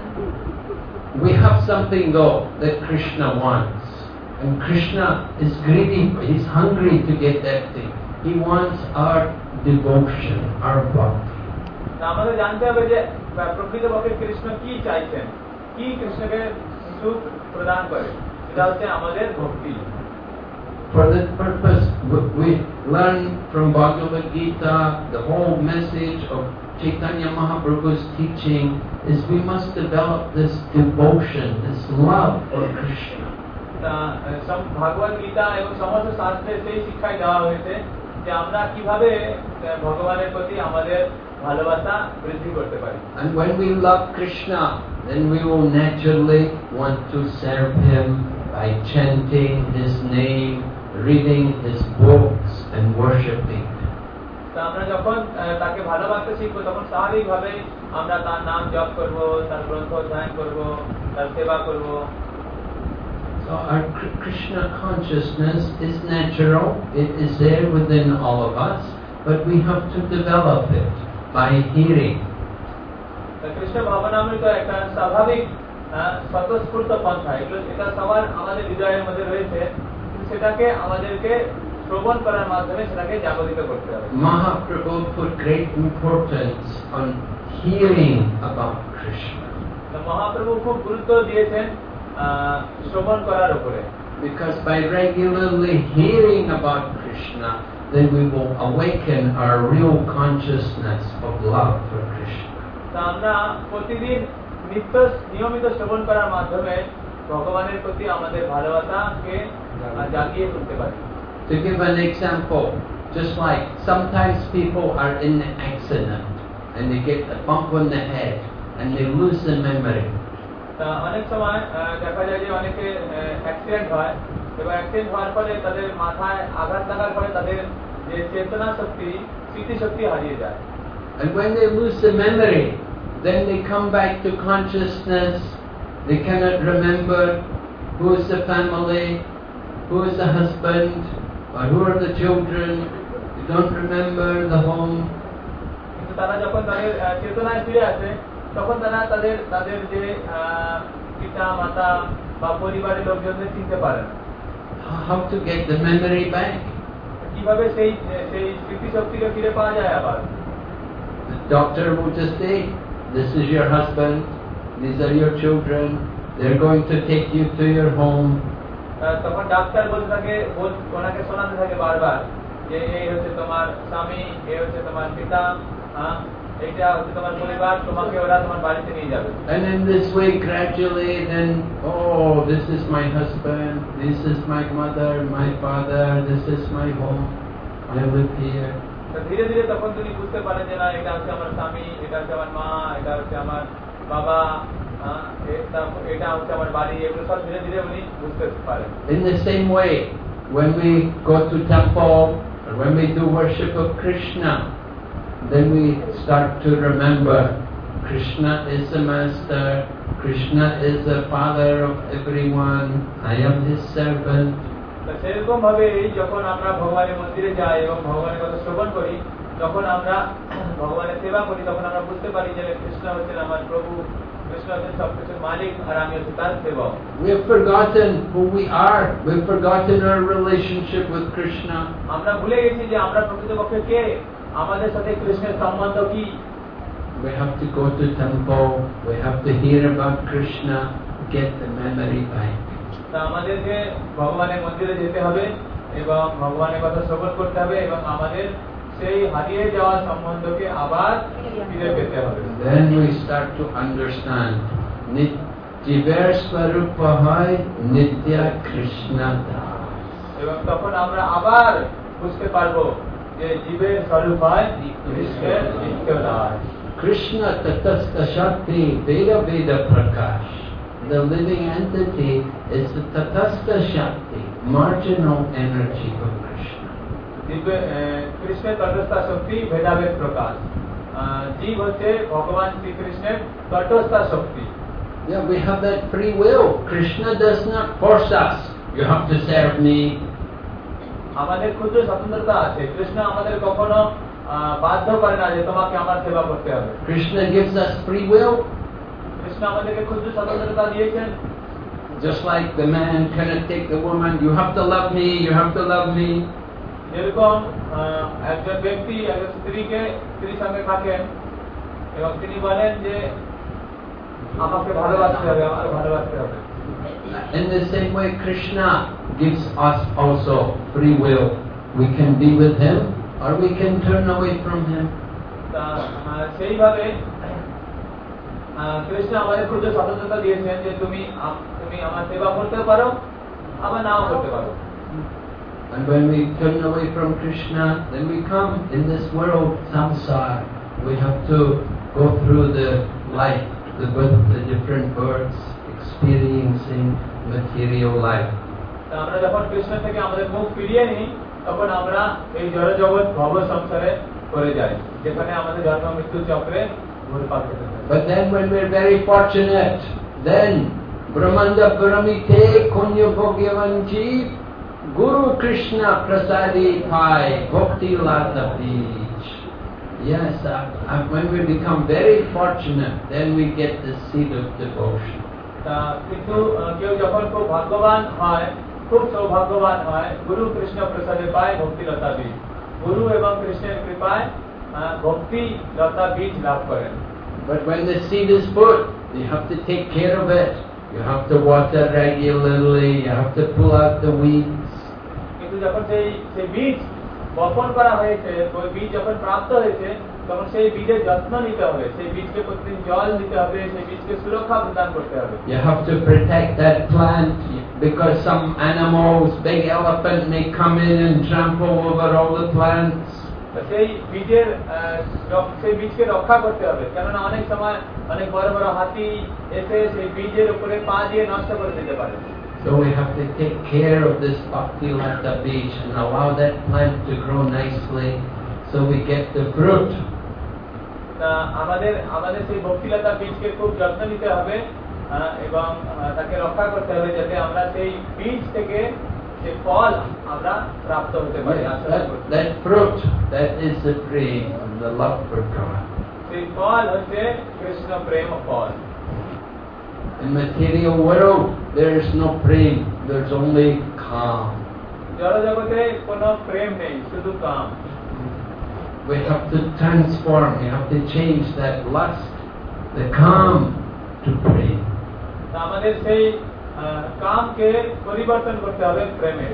Speaker 1: We have something though that Krishna wants, and Krishna is greedy, he's hungry to get that thing. He wants our devotion, our bhakti.
Speaker 2: আমাদের জানতে হবে যে প্রকৃতপক্ষে কৃষ্ণ কি চাইছেন, কি কৃষ্ণকে সুখ প্রদান করে, এটা হচ্ছে আমাদের ভক্তি।
Speaker 1: For that purpose, we learn from Bhagavad Gita, the whole message of Chaitanya Mahaprabhu's teaching is we must develop this devotion, this love for Krishna.
Speaker 2: ভগবদ গীতা এবং সমস্ত শাস্ত্রে সেই শিক্ষাই দেওয়া হয়েছে যে আমরা কিভাবে ভগবানের প্রতি আমাদের ভালোবাসা বৃদ্ধি করতে পারি।
Speaker 1: And when we love Krishna, then we will naturally want to serve him by chanting his name, reading his books and worshipping him.
Speaker 2: আমরা যখন তাকে ভালোবাসতে শিখবো তখন স্বাভাবিকভাবে আমরা তার নাম জপ করব, তার গ্রন্থ অধ্যয়ন করব, তার সেবা করব।
Speaker 1: So our Krishna consciousness is natural, it is there within all of us, but we have to develop it by hearing.
Speaker 2: Krishna ভাবনামৃত একটা স্বাভাবিক স্বতঃস্ফূর্ত পন্থা, এটা সবার আমাদের হৃদয়ের মধ্যে রয়েছে, সেটাকে আমাদেরকে শ্রবণ করার মাধ্যমে সেটাকে জাগরিত করতে হবে।
Speaker 1: Mahaprabhu put great importance on hearing about Krishna.
Speaker 2: Mahaprabhu খুব গুরুত্ব দিয়েছেন শ্রবণ করার উপরে।
Speaker 1: Because by regularly hearing about Krishna, then we will awaken our real consciousness of love for Krishna.
Speaker 2: আমরা প্রতিদিন নিয়মিত শ্রবণ করার মাধ্যমে ভগবানের প্রতি আমাদের ভালোবাসাকে জাগিয়ে তুলতে পারি।
Speaker 1: To give an example, just like sometimes people are in an accident and they get a bump on the head and they lose the memory.
Speaker 2: অনেক সময় দেখা যায় যে অনেকে অ্যাক্সিডেন্ট হয় এবং অ্যাক্সিডেন্ট হওয়ার ফলে তাদের মাথায় আঘাত লাগার ফলে তাদের যে চেতনা শক্তি, স্মৃতি শক্তি হারিয়ে যায়।
Speaker 1: And when they lose the memory, then they come back to consciousness. They cannot remember who is the family, who is the husband, or who are the children. They don't remember the home.
Speaker 2: কিন্তু তারা যখন তাদের চেতনায় ফিরে আসে তখন তারা তাদের যে পিতা মাতা বা পরিবারের লোকজনদের চিনতে পারে না।
Speaker 1: How to get the memory back?
Speaker 2: কিভাবে সেই স্মৃতি শক্তিকে ফিরে পাওয়া যায় আবার?
Speaker 1: The doctor will just say, this is your husband, these are your children, they're going to take you to your home.
Speaker 2: তখন ডাক্তার বলতে থাকে, ওনাকে শোনাতে থাকে বারবার যে এই হচ্ছে তোমার স্বামী, এই হচ্ছে তোমার পিতা, এটা হচ্ছে তোমার পরিবার, তোমাকে ওরা তোমার বাড়িতে নিয়ে যাবে।
Speaker 1: And in this way gradually then, oh, this is my husband, this is my mother, my father, this is my home, I live here.
Speaker 2: ধীরে ধীরে তখন তিনি বুঝতে পারেন যে না, এটা হচ্ছে আমার স্বামী, এটা হচ্ছে আমার মা, এটা হচ্ছে আমার বাবা, এটা হচ্ছে আমার বাড়ি, এগুলো সব ধীরে ধীরে উনি বুঝতে পারেন।
Speaker 1: In the same way, when we go to temple or when we do worship of Krishna, then we start to remember Krishna is the master, Krishna is the father of everyone, I am his servant.
Speaker 2: সেরকম ভাবে যখন আমরা ভগবানের মন্দিরে যাই এবং ভগবানের কথা শ্রবণ করি, যখন আমরা ভগবানের সেবা করি, তখন আমরা বুঝতে পারি যে কৃষ্ণ হচ্ছেন আমার প্রভু, কৃষ্ণ হচ্ছেন সবকিছুর মালিক, আর আমি হচ্ছি তার সেবক।
Speaker 1: We have forgotten who we are. We have forgotten our relationship with Krishna.
Speaker 2: আমরা ভুলে গেছি যে আমরা প্রকৃতপক্ষে কে, আমাদের সাথে কৃষ্ণের সম্বন্ধ কি।
Speaker 1: We have to go to temple. We have to hear about Krishna, get the memory back.
Speaker 2: তা আমাদেরকে ভগবানের মন্দিরে যেতে হবে এবং ভগবানের কথা শ্রবণ করতে হবে এবং আমাদের সেই হারিয়ে যাওয়া সম্বন্ধকে আবার ফিরে পেতে হবে।
Speaker 1: Then we start to understand Jiver Swarupa hai Nitya Krishna Das.
Speaker 2: এবং তখন আমরা আবার বুঝতে পারবো যে জীবের স্বরূপ হয় কৃষ্ণের নিত্য Das.
Speaker 1: Krishna Tatastha Shakti Veda Veda Prakash. The living entity is the Tatastha Shakti, marginal energy of Krishna.
Speaker 2: কৃষ্ণের তটস্থ শক্তি ভেদাভেদ প্রকাশ। জীব হচ্ছে ভগবান শ্রীকৃষ্ণের তটস্থ শক্তি।
Speaker 1: Yeah, we have that free will. Krishna does not force us. You have to serve me.
Speaker 2: আমাদের ক্ষুদ্র স্বতন্ত্রতা আছে। কৃষ্ণ আমাদের কখনো বাধ্য করে না যে তোমাকে আমার সেবা করতে হবে।
Speaker 1: Krishna gives us free will.
Speaker 2: Krishna আমাদেরকে ক্ষুদ্র স্বতন্ত্রতা দিয়েছেন।
Speaker 1: Just like the man cannot take the woman, you have to love me, you have to love me.
Speaker 2: যেরকম একজন ব্যক্তি একজন স্ত্রীর সঙ্গে থাকেন এবং তিনি বলেন যে আমাকে ভালোবাসতে হবে, আমাকে ভালোবাসতে হবে।
Speaker 1: In the same way, Krishna gives us also free will. We can be with him or we can turn away from him.
Speaker 2: সেইভাবে কৃষ্ণ আমাদের ক্ষুদ্র স্বতন্ত্রতা দিয়েছেন যে তুমি আমার সেবা করতে পারো, আবার নাও করতে পারো।
Speaker 1: And when we turn away from Krishna, then we come in this world, samsara. We have to go through the life, the different births, experiencing material life.
Speaker 2: আমরা যখন কৃষ্ণ থেকে আমাদের মুখ ফিরিয়ে নিই, তখন আমরা এই জড় জগৎ ভব সংসারে পড়ে যাই, যেখানে আমাদের জন্ম মৃত্যু চক্রে ঘুরপাক খেতে থাকে।
Speaker 1: But then when we're very fortunate, then Brahmanda Paramite Kunyo Bhogyavan Jeev Guru Krishna Prasadi Pai Bhakti Lata Beach. Yes, when we become very fortunate, then we get the seed of devotion.
Speaker 2: কিন্তু কেউ যখন খুব ভাগ্যবান হয়, খুব সৌভাগ্যবান হয়, গুরু কৃষ্ণ প্রসাদে পায় ভক্তি লতা বীজ। গুরু এবং কৃষ্ণের কৃপায় ভক্তি লতা বীজ লাভ করেন।
Speaker 1: But when the seed is put, you have to take care of it. You have to water regularly. You have to pull out the weeds.
Speaker 2: কিন্তু যখন সেই বীজ বপন করা হয়েছে, ওই বীজ যখন প্রাপ্ত হয়েছে, তখন সেই বীজের যত্ন নিতে হবে, সেই বীজকে প্রতিদিন জল দিতে হবে, সেই বীজকে সুরক্ষা প্রদান করতে হবে।
Speaker 1: You have to protect that plant because some animals, big elephant may come in and trample over all the plants.
Speaker 2: সেই বীজকে রক্ষা করতে হবে, কেননা অনেক সময় অনেক বড় বড় হাতি এসে সেই বীজের উপরে পা দিয়ে নষ্ট করে দিতে পারে।
Speaker 1: So we have to take care of this Bhakti Lata Beach and allow that plant to grow nicely so we get the fruit.
Speaker 2: আমাদের সেই ভক্তিলতা বীজকে খুব যত্ন নিতে হবে এবং তাকে রক্ষা করতে হবে, যাতে আমরা সেই বীজ থেকে সেই ফল আমরা প্রাপ্ত হতে পারি।
Speaker 1: That fruit, that is the tree of the love for God.
Speaker 2: সেই ফল হচ্ছে কৃষ্ণ প্রেম ফল।
Speaker 1: In material world, there is no prem, there's only calm.
Speaker 2: জড় জগতে কোনো প্রেম নেই, শুধু কাম।
Speaker 1: We have to transform, we have to change that lust, the calm, to prem.
Speaker 2: আমাদের সেই কামকে পরিবর্তন করতে হবে প্রেমে।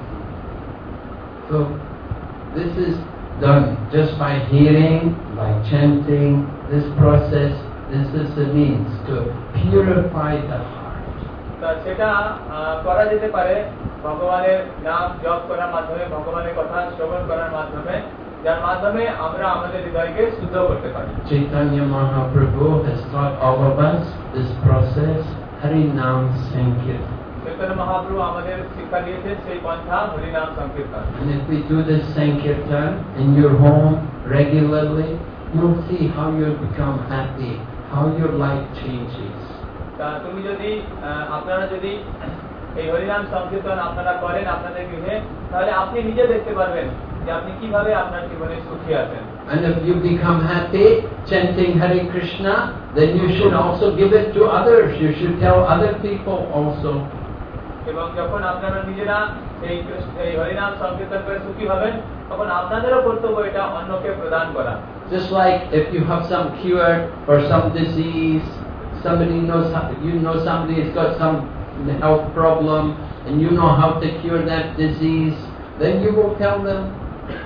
Speaker 1: So this is done just by hearing, by chanting. This process, this is the means to purify the heart.
Speaker 2: সেটা করা যেতে পারে ভগবানের নাম জপ করার মাধ্যমে, ভগবানের কথা শ্রবণ করার মাধ্যমে, যার মাধ্যমে আমরা আমাদের হৃদয়কে শুদ্ধ করতে পারি।
Speaker 1: Chaitanya Mahaprabhu has taught all of us this process, Hari Nam Sankirtan.
Speaker 2: Chaitanya Mahaprabhu আমাদের শিক্ষা দিয়েছেন সেই পন্থা হরি নাম সংকীর্তন।
Speaker 1: And if we do this Sankirtan in your home regularly, you'll see how you'll become happy, how your life changes.
Speaker 2: তুমি যদি আপনারা যদি এই হরিনাম সংকীর্তন আপনারা করেন আপনাদের গৃহে, তাহলে আপনি নিজে দেখতে পারবেন যে আপনি কিভাবে আপনার জীবনে সুখী আছেন।
Speaker 1: And if you become happy chanting Hare Krishna, then you should also give it to others. You should tell other people also.
Speaker 2: এবং যখন আপনারা নিজেরা এই হরিনাম সংকীর্তন করে সুখী হবেন, তখন আপনাদেরও কর্তব্য এটা অন্যকে প্রদান করা।
Speaker 1: Just like if you have some cure for some disease, somebody knows somebody has got some health problem and you know how to cure that disease, then you will tell them.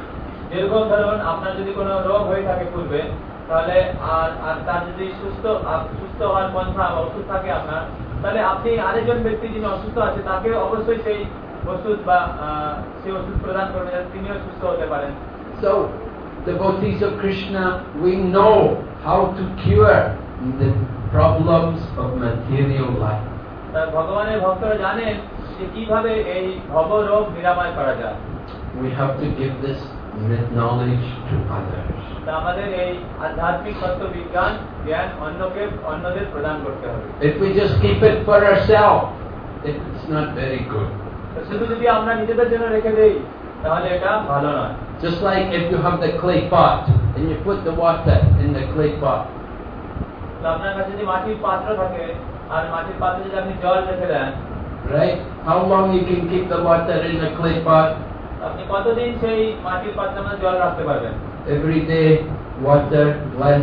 Speaker 2: যেরকম ধরুন আপনার যদি কোনো রোগ হয়ে থাকে পূর্বে, তাহলে আর তার যদি সুস্থ হওয়ার পন্থা বা ওষুধ থাকে আপনার, তাহলে আপনি আরেকজন ব্যক্তি যিনি অসুস্থ আছে তাকে অবশ্যই সেই ওষুধ বা সেই ওষুধ প্রদান করবেন যাতে তিনিও সুস্থ হতে পারেন।
Speaker 1: So, devotees of Krishna, we know how to cure the problems of material life.
Speaker 2: ভগবানের ভক্তরা জানেন যে কিভাবে এই ভব রোগ নিরাময় করা যায়।
Speaker 1: We have to give this knowledge to others.
Speaker 2: তা আমাদের এই আধ্যাত্মিক তত্ত্ব বিজ্ঞান জ্ঞান অন্যদের প্রদান করতে হবে।
Speaker 1: If we just keep it for ourselves, it's not very good.
Speaker 2: শুধু যদি আমরা নিজেদের জন্য রেখে দেই তাহলে এটা ভালো নয়।
Speaker 1: Just like if you have the clay pot and you put the water in the clay pot.
Speaker 2: তো আপনার কাছে যদি মাটির পাত্র থাকে আর মাটির পাত্রে যদি আপনি জল রেখে দেন,
Speaker 1: Right? How long you can keep the water in the clay pot?
Speaker 2: আপনি কতদিন সেই মাটির পাত্রের মধ্যে জল রাখতে পারবেন?
Speaker 1: Every day, water less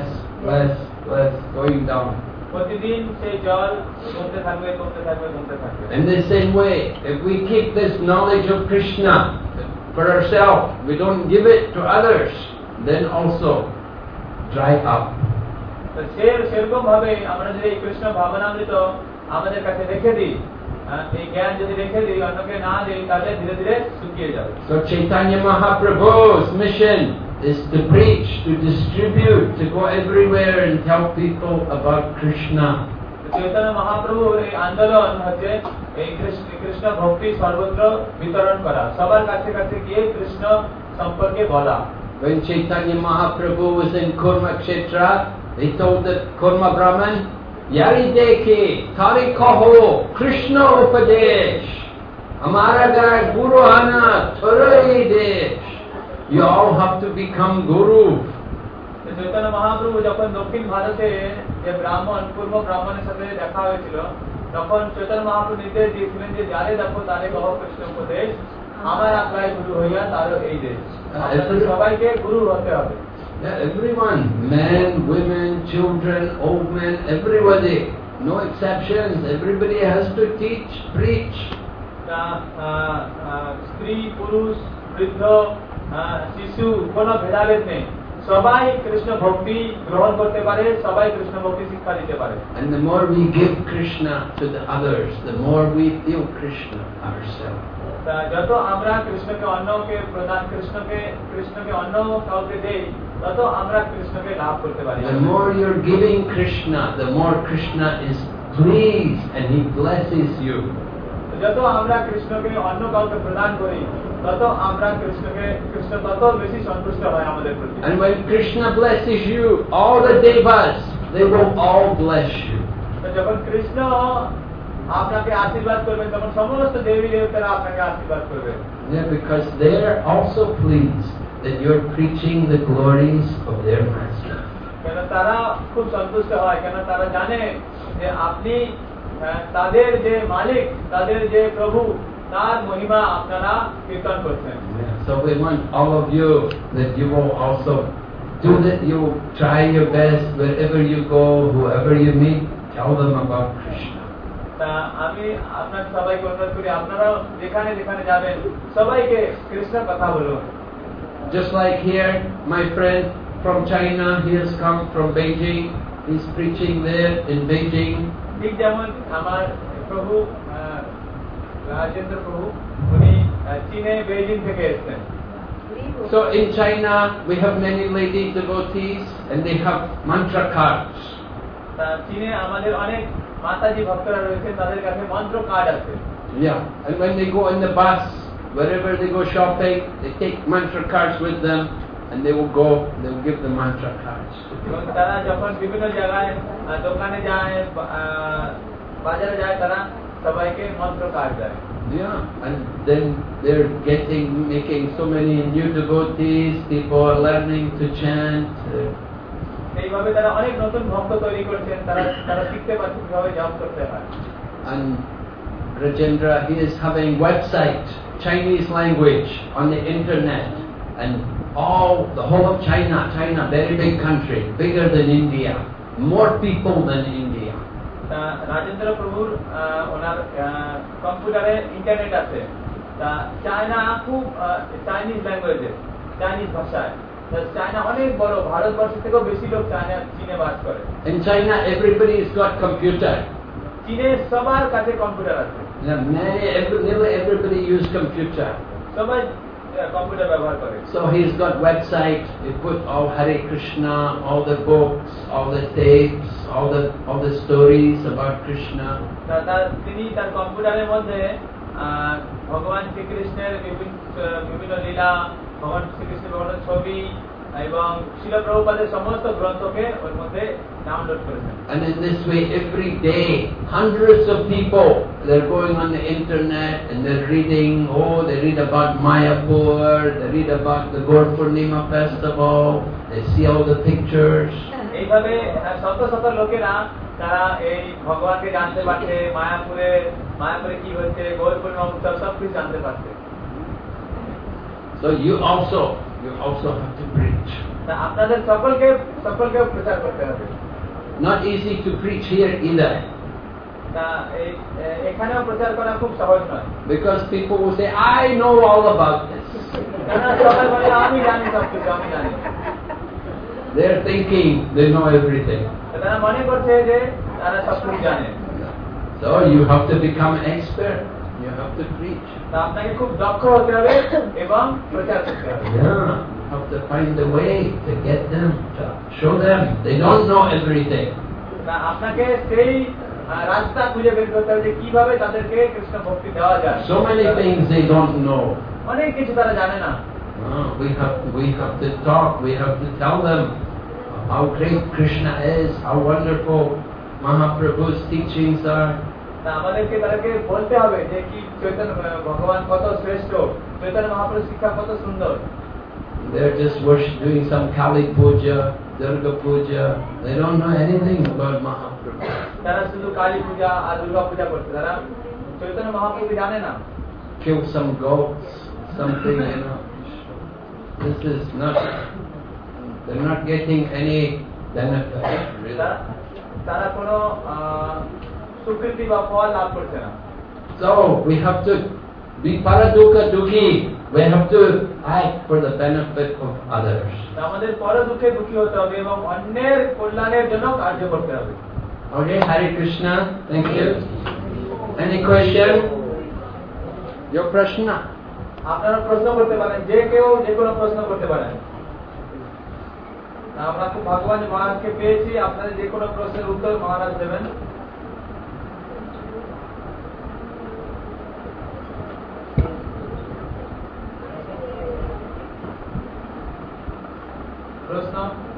Speaker 1: going down.
Speaker 2: প্রতিদিন সেই জল কমতে থাকবে।
Speaker 1: In the same way, if we keep this knowledge of Krishna for ourselves, we don't give it to others, then also dry up.
Speaker 2: তো সেরকম ভাবে আমরা যদি এই কৃষ্ণ ভাবনামৃত আমাদের কাছে রেখে দিই, এই জ্ঞান যদি রেখে দিই অন্যকে না দিই, তাহলে ধীরে ধীরে শুকিয়ে যাবে।
Speaker 1: So Chaitanya Mahaprabhu's mission is to preach, to distribute, to go everywhere and tell people about Krishna.
Speaker 2: Chaitanya মহাপ্রভুর এই আন্দোলন হচ্ছে এই কৃষ্ণ ভক্তি সর্বত্র বিতরণ করা, সবার কাছে কাছে গিয়ে কৃষ্ণ সম্পর্কে বলা।
Speaker 1: When Chaitanya Mahaprabhu was in Kurmakshetra, he told the Kurma Brahman, Yari dekhe, thari kaho, Krishna upadesh, hamara gar guru ana, thorai desh. You all have to become guru.
Speaker 2: Chaitanya Mahaprabhu যখন দক্ষিণ ভারতে যে পূর্ব ব্রাহ্মণের সাথে দেখা হয়েছিল, তখন চৈতন্য মহাপ্রভু নির্দেশ দিয়েছিলেন যে যারে দেখো তারে কহ কৃষ্ণ উপদেশ, আমার আজ্ঞায় গুরু হইয়া তারও এই দেশ। সবাইকে গুরু হতে হবে।
Speaker 1: Everyone, men, women, children, old men, everybody, no exceptions. Everybody has to teach, preach.
Speaker 2: স্ত্রী, পুরুষ, বৃদ্ধ, শিশু, কোনো ভেদাভেদ নেই। সবাই কৃষ্ণ ভক্তি গ্রহণ করতে পারে, সবাই কৃষ্ণ ভক্তি শিক্ষা দিতে পারে।
Speaker 1: And the more we give Krishna to the others, the more we feel Krishna ourselves.
Speaker 2: যত আমরা কৃষ্ণকে অন্যকে প্রদান, কৃষ্ণকে অন্য কাউকে দেই, তত আমরা কৃষ্ণকে লাভ করতে পারি।
Speaker 1: The more you're giving Krishna, the more Krishna is pleased and he blesses you.
Speaker 2: যত আমরা কৃষ্ণকে অন্য কাউকে প্রদান করি, তত আমরা কৃষ্ণ তত বেশি সন্তুষ্ট হয় আমাদের প্রতি।
Speaker 1: And when Krishna blesses you, all the devas, they will all bless you.
Speaker 2: যখন কৃষ্ণ আপনাকে আশীর্বাদ করবেন, তখন সমস্ত দেবী দেবতারা আপনাকে আশীর্বাদ করবেন।
Speaker 1: Yeah, because they're also pleased that you're preaching the glories of their master.
Speaker 2: কেন তারা খুব সন্তুষ্ট হয়, কেন তারা জানে যে আপনি তাদের যে মালিক, তাদের যে প্রভু, তার মহিমা আপনারা কীর্তন করছেন।
Speaker 1: So we want all of you that you will also do that. You try your best wherever you go, whoever you meet, tell them about Krishna.
Speaker 2: তা আমি আপনার সবাইকে অনুরোধ করি, আপনারাও যেখানে যেখানে যাবেন সবাইকে কৃষ্ণের কথা বলুন।
Speaker 1: Just like here, my friend from China, he has come from Beijing. He's preaching there in Beijing.
Speaker 2: ঠিক যেমন আমার প্রভু রাজেন্দ্র প্রভু, উনি চীনে বেইজিং থেকে এসেছেন।
Speaker 1: So in China, we have many lady devotees, and they have mantra cards.
Speaker 2: চীনে আমাদের অনেক মাতাজি ভক্তরা রয়েছেন, তাদের কাছে মন্ত্র কার্ড আছে।
Speaker 1: Yeah, and when they go in the bus, wherever they go shopping, they take mantra cards with them, and they will give the mantra cards.
Speaker 2: এবং তারা যখন বিভিন্ন জায়গায় দোকানে যায়, বাজারে যায়, তারা সবাইকে মন্ত্র কার্ড দেয়।
Speaker 1: Yeah, and then they're making so many new devotees. People are learning to chant.
Speaker 2: এইভাবে তারা অনেক নতুন ভক্ত তৈরি করছেন, তারা শিখতে পারছে কিভাবে জপ করতে হয়।
Speaker 1: And Rajendra, he is having website, Chinese language on the internet, and the whole of China, very big country, bigger than India, more people than India.
Speaker 2: Rajendra প্রভুর ওনার কম্পিউটারে ইন্টারনেট আছে, চায়না খুব চাইনিজ ল্যাঙ্গুয়েজে, চাইনিজ ভাষায়। চায়না অনেক বড়, ভারতবর্ষ থেকেও বেশি লোক চীনে বাস করে।
Speaker 1: In China, everybody's got computer.
Speaker 2: চীনে সবার কাছে কম্পিউটার আছে।
Speaker 1: Nearly everybody use computer.
Speaker 2: সবাই কম্পিউটার ব্যবহার করে।
Speaker 1: So he's got website. He put all Hare Krishna, all the books, all the tapes, all the stories about Krishna.
Speaker 2: তিনি তার কম্পিউটারের মধ্যে ভগবান শ্রীকৃষ্ণের বিভিন্ন লীলা, ভগবান শ্রীকৃষ্ণের বিভিন্ন ছবি এবং শিল প্রভুপাদের সমস্ত গ্রন্থকে ওর মধ্যে ডাউনলোড করেছেন।
Speaker 1: And in this way, every day, hundreds of people, they're going on the internet and they're reading, they read about Mayapur, they read about the Gaur Purnima festival, they see all the pictures.
Speaker 2: এইভাবে শত শত লোকেরা তারা এই ভগবানকে জানতে পারছে, মায়াপুরে কি হচ্ছে, গৌর পূর্ণিমা উৎসব সবকিছু জানতে পারছে।
Speaker 1: So you also have to preach.
Speaker 2: আপনাদের সকলকে প্রচার করতে হবে।
Speaker 1: Not easy to preach here either.
Speaker 2: এখানেও প্রচার করা খুব সহজ নয়।
Speaker 1: Because people will say, I know all about this.
Speaker 2: সবাই বলে আমি জানি সবকিছু, আমি জানি।
Speaker 1: They're thinking they know everything.
Speaker 2: তারা মনে করছে যে তারা সবকিছু জানে।
Speaker 1: So you have to become an expert. You have to preach.
Speaker 2: আপনাকে খুব দক্ষ হতে হবে এবং প্রচার করতে হবে।
Speaker 1: Yeah, you have to find a way to get them, to show them they don't know everything.
Speaker 2: আপনাকে সেই রাস্তা খুঁজে বের করতে হবে যে কিভাবে তাদেরকে কৃষ্ণ ভক্তি দেওয়া যায়।
Speaker 1: So many things they don't know.
Speaker 2: অনেক কিছু তারা জানে না।
Speaker 1: We have to talk. We have to tell them how great Krishna is, how wonderful Mahaprabhu's teachings are.
Speaker 2: আমাদেরকে তাদেরকে বলতে হবে যে কি চৈতন্য ভগবান কত শ্রেষ্ঠ, চৈতন্য মহাপ্রভুর শিক্ষা কত সুন্দর।
Speaker 1: They're just doing some Kali Puja, Durga Puja. They don't know anything about Mahaprabhu.
Speaker 2: তারা শুধু কালী পূজা আর দুর্গা পূজা করছে, তারা চৈতন্য মহাপ্রভু জানে না।
Speaker 1: Kill some goats, something, This is not. They're not getting any benefit. Really.
Speaker 2: তারা কোনো সুকৃতি বা ফল লাভ করছে না।
Speaker 1: So we have to be paradukha dukhi. We have to act for the benefit of others.
Speaker 2: আমাদের পর দুঃখে দুঃখী হতে হবে এবং অন্যের কল্যাণের জন্য কার্য করতে হবে।
Speaker 1: Okay, Hare Krishna. Thank you. Any question? Your prashna.
Speaker 2: আপনারা প্রশ্ন করতে পারেন, যে কেউ যে কোনো প্রশ্ন করতে পারেন। আমরা খুব ভগবান মহারাজকে পেয়েছি, আপনাদের যে কোনো প্রশ্নের উত্তর মহারাজ দেবেন। প্রশ্ন?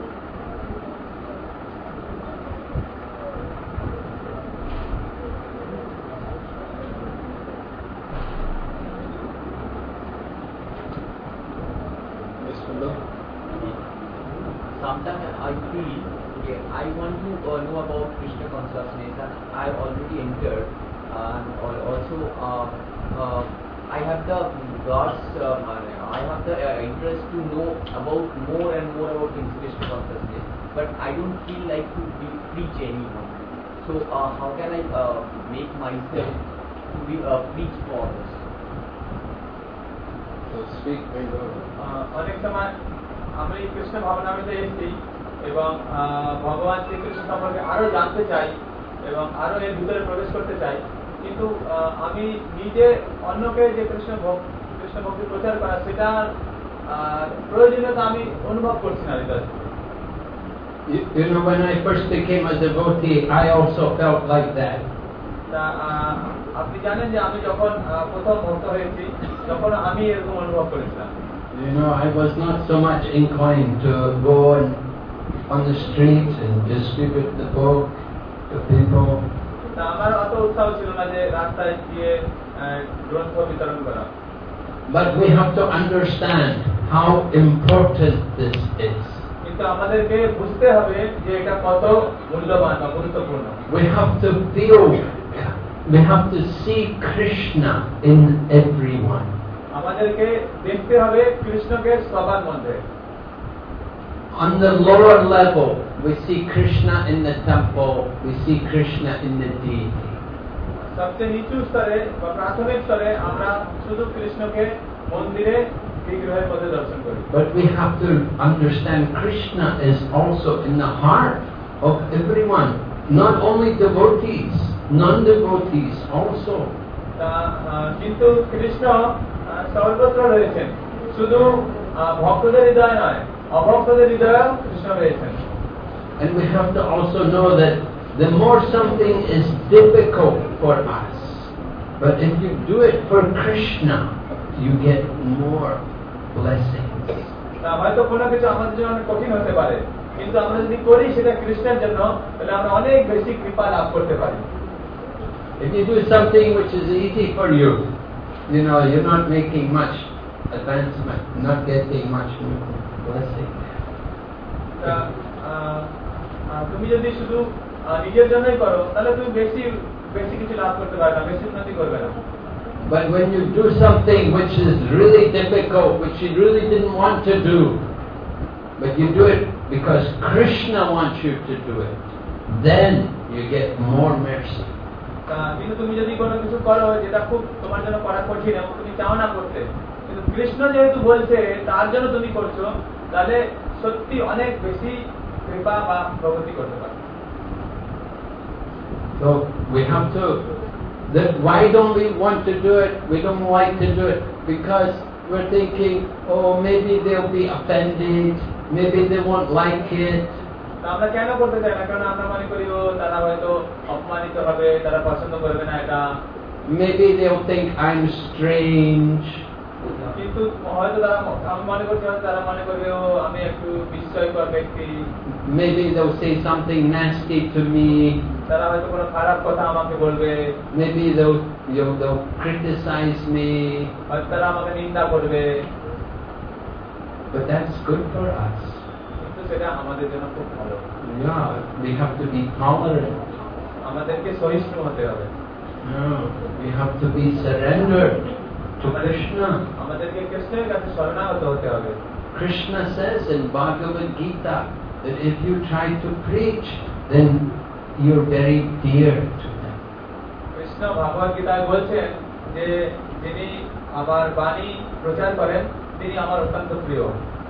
Speaker 3: Sometimes I feel I want to know about Krishna consciousness, and I already entered, and also I have the God's I have the interest to know about more and more about Krishna consciousness, but I don't feel like to preach anymore. So how can I make myself to be preach for others?
Speaker 1: So speak very well.
Speaker 2: অনেক সময় আমি কৃষ্ণ ভাবনামৃতে এসেছি এবং ভগবান শ্রীকৃষ্ণ সম্পর্কে আরো জানতে চাই এবং আরো এর ভিতরে প্রবেশ করতে চাই, কিন্তু আমি নিজে অন্যকে যে কৃষ্ণ ভক্তি প্রচার করা সেটার প্রয়োজনীয়তা আমি অনুভব করছি না হৃদয়।
Speaker 1: You know, when I first became a devotee, I also felt like that.
Speaker 2: আপনি জানেন যে আমি যখন প্রথম ভক্ত হয়েছি তখন আমি এরকম অনুভব করেছিলাম।
Speaker 1: You know, I was not so much inclined to go on the streets and distribute the book to people.
Speaker 2: আমার অত উৎসাহ ছিল না যে রাস্তায় গিয়ে গ্রন্থ বিতরণ করা।
Speaker 1: But we have to understand how important this is.
Speaker 2: কিন্তু আমাদেরকে বুঝতে হবে যে এটা কত মূল্যবান বা গুরুত্বপূর্ণ। We have to see Krishna in everyone. আমাদেরকে দেখতে হবে কৃষ্ণকে সবার মধ্যে।
Speaker 1: On the lower level, we see Krishna in the temple, we see Krishna in the deity.
Speaker 2: সবচেয়ে নিচু স্তরে বা প্রাথমিক স্তরে আমরা শুধু কৃষ্ণকে মন্দিরে বিগ্রহের পথে দর্শন করি।
Speaker 1: But we have to understand Krishna is also in the heart of everyone, not only devotees, non-devotees also.
Speaker 2: কিন্তু কৃষ্ণ সর্বত্র রয়েছেন, শুধু ভক্তদের হৃদয় নয়, অভক্তদের হৃদয়েও কৃষ্ণ রয়েছেন।
Speaker 1: And we have to also know that the more something is difficult for us, but if you do it for Krishna, you get more blessings.
Speaker 2: হয়তো কোনো কিছু আমাদের জন্য অনেক কঠিন হতে পারে, কিন্তু আমরা যদি করি সেটা কৃষ্ণের জন্য, তাহলে আমরা অনেক বেশি কৃপা লাভ করতে পারি।
Speaker 1: If you do something which is easy for you, you know, you're not making much advancement, not getting much blessing.
Speaker 2: তুমি যদি শুধু নিজের জন্যই করো, তাহলে তুমি বেশি বেশি কিছু লাভ করতে পারবে না, বেশি উন্নতি করবে না।
Speaker 1: But when you do something which is really difficult, which you really didn't want to do, but you do it because Krishna wants you to do it, then you get more mercy.
Speaker 2: কিন্তু তুমি যদি কোনো কিছু করো যেটা খুব তোমার জন্য করা কঠিন এবং তুমি চাও না করতে, কিন্তু কৃষ্ণ যেহেতু বলছে তার জন্য তুমি করছো, তাহলে সত্যি অনেক বেশি কৃপা বা প্রগতি করতে পারো।
Speaker 1: So we have to. That why don't we want to do it? We don't like to do it because we're thinking, oh, maybe they'll be offended, maybe they won't like it.
Speaker 2: আমরা কেন করতে চাই না? কারণ আমরা মনে করি ও তারা হয়তো অপমানিত হবে, তারা পছন্দ করবে না এটা।
Speaker 1: Maybe they'll think I'm strange.
Speaker 2: কিন্তু হয়তো তারা, আমি মনে করছি তারা মনে করবে ও আমি একটু বিস্ময়কর ব্যক্তি।
Speaker 1: Maybe they'll say something nasty to me.
Speaker 2: তারা হয়তো কোনো খারাপ কথা আমাকে বলবে।
Speaker 1: Maybe they'll criticize me.
Speaker 2: হয়তো তারা আমাকে নিন্দা করবে।
Speaker 1: But that's good for us.
Speaker 2: কিন্তু সেটা আমাদের জন্য খুব ভালো।
Speaker 1: Yeah, we have to be tolerant.
Speaker 2: আমাদেরকে সহিষ্ণু হতে হবে।
Speaker 1: Yeah, we have to be surrendered to Krishna.
Speaker 2: আমাদেরকে কৃষ্ণের কাছে শরণাগত হতে হবে।
Speaker 1: Krishna says in Bhagavad Gita that if you try to preach, then you're very dear to them.
Speaker 2: Krishna ভগবদ গীতায় বলছেন যে যিনি আমার বাণী প্রচার করেন তিনি আমার অত্যন্ত প্রিয়।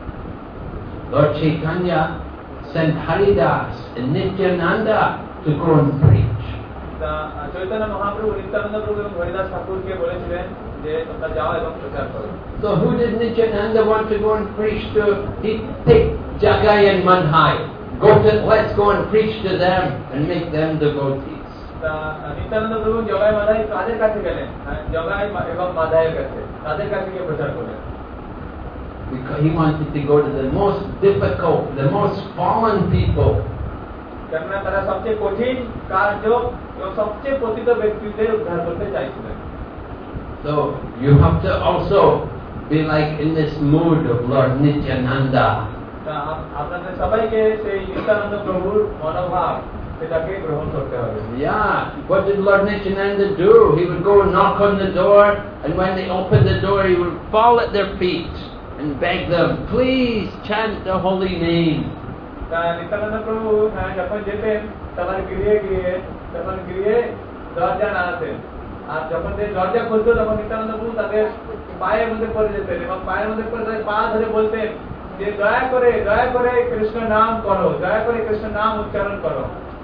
Speaker 1: Lord Chaitanya sent Haridas and Nityananda to go and preach.
Speaker 2: Chaitanya Mahaprabhu, Nityananda প্রভু এবং হরিদাস ঠাকুরকে বলেছিলেন যে তোমরা যাও এবং প্রচার করো।
Speaker 1: So who did Nityananda want to go and preach to? He picked Jagai and Madhai. Let's go and preach to them and make them devotees.
Speaker 2: Nityananda প্রভু জগাই মাধাই কাদের কাছে গেলেন? জগাই এবং মাধাইয়ের কাছে, তাদের কাছে গিয়ে প্রচার করলেন।
Speaker 1: Because he wanted to go to the most difficult, the most fallen people.
Speaker 2: কেননা তারা সবচেয়ে কঠিন কার্য এবং সবচেয়ে পতিত ব্যক্তিদের উদ্ধার করতে চাইছিলেন।
Speaker 1: So you have to also be like in this mood of Lord Nityananda.
Speaker 2: আপনাদের সবাইকে সেই নিত্যানন্দ প্রভুর মনোভাব সেটাকে গ্রহণ করতে হবে।
Speaker 1: Yeah, what did Lord Nityananda do? He would go and knock on the door, and when they opened the door, he would fall at their feet and beg them, please chant the holy name.
Speaker 2: Nityananda প্রভু যখন যেতেন তখন গৃহে দরজা নাড়াতেন, আর যখন দরজা খুলতো তখন নিত্যানন্দ প্রভু তাদের পায়ের মধ্যে পড়ে যেতেন এবং পায়ের মধ্যে পড়ে তাদের পা ধরে বলতেন যে দয়া করে কৃষ্ণ নাম করো, দয়া করে কৃষ্ণ নাম উচ্চারণ করো।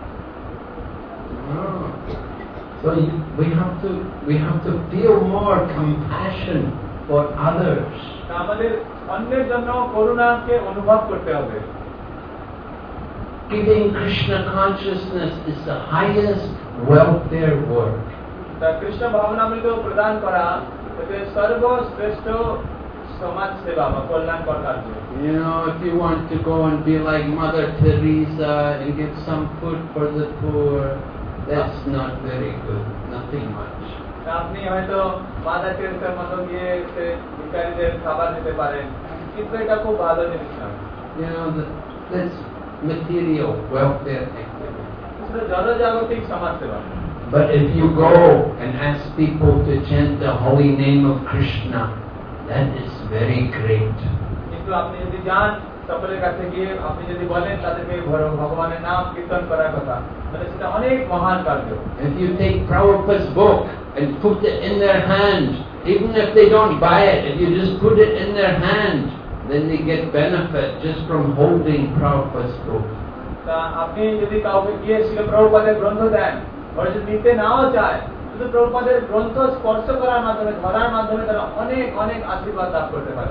Speaker 1: So we have to feel more compassion for others.
Speaker 2: আমাদের অন্যের জন্য করুণাকে অনুভব করতে হবে।
Speaker 1: Giving Krishna consciousness is the highest welfare work.
Speaker 2: Krishna ভাবনামৃত প্রদান করা হচ্ছে সর্বশ্রেষ্ঠ সমাজ সেবা বা কল্যাণকর কার্য।
Speaker 1: You know, if you want to go and be like Mother Teresa and give some food for the poor, that's not very good. Nothing much.
Speaker 2: আপনি হয়তো মাদার টেরেসার মতো গিয়ে ভিখারীদের খাবার দিতে পারেন, কিন্তু এটা খুব ভালো জিনিস নয়।
Speaker 1: You know, that's material welfare activity.
Speaker 2: এটা জনজাগতিক সমাজ সেবা।
Speaker 1: But if you go and ask people to chant the holy name of Krishna, that is very great.
Speaker 2: কিন্তু আপনি যদি যান সকলের কাছে গিয়ে আপনি যদি বলেন তাদেরকে ভগবানের নাম কীর্তন করার কথা, তাহলে সেটা অনেক মহান কার্য।
Speaker 1: If you take Prabhupada's book and put it in their hand Even if they don't buy it, if you just put it in their hand, then they get benefit just from holding Prabhupada's book.
Speaker 2: তা আপনি যদি কাউকে গিয়ে শিল প্রভুপাদের গ্রন্থ দেন, ওরা যদি নিতে নাও চায়, শুধু প্রভুপাদের গ্রন্থ স্পর্শ করার মাধ্যমে, ধরার মাধ্যমে তারা অনেক অনেক আশীর্বাদ লাভ করতে পারে।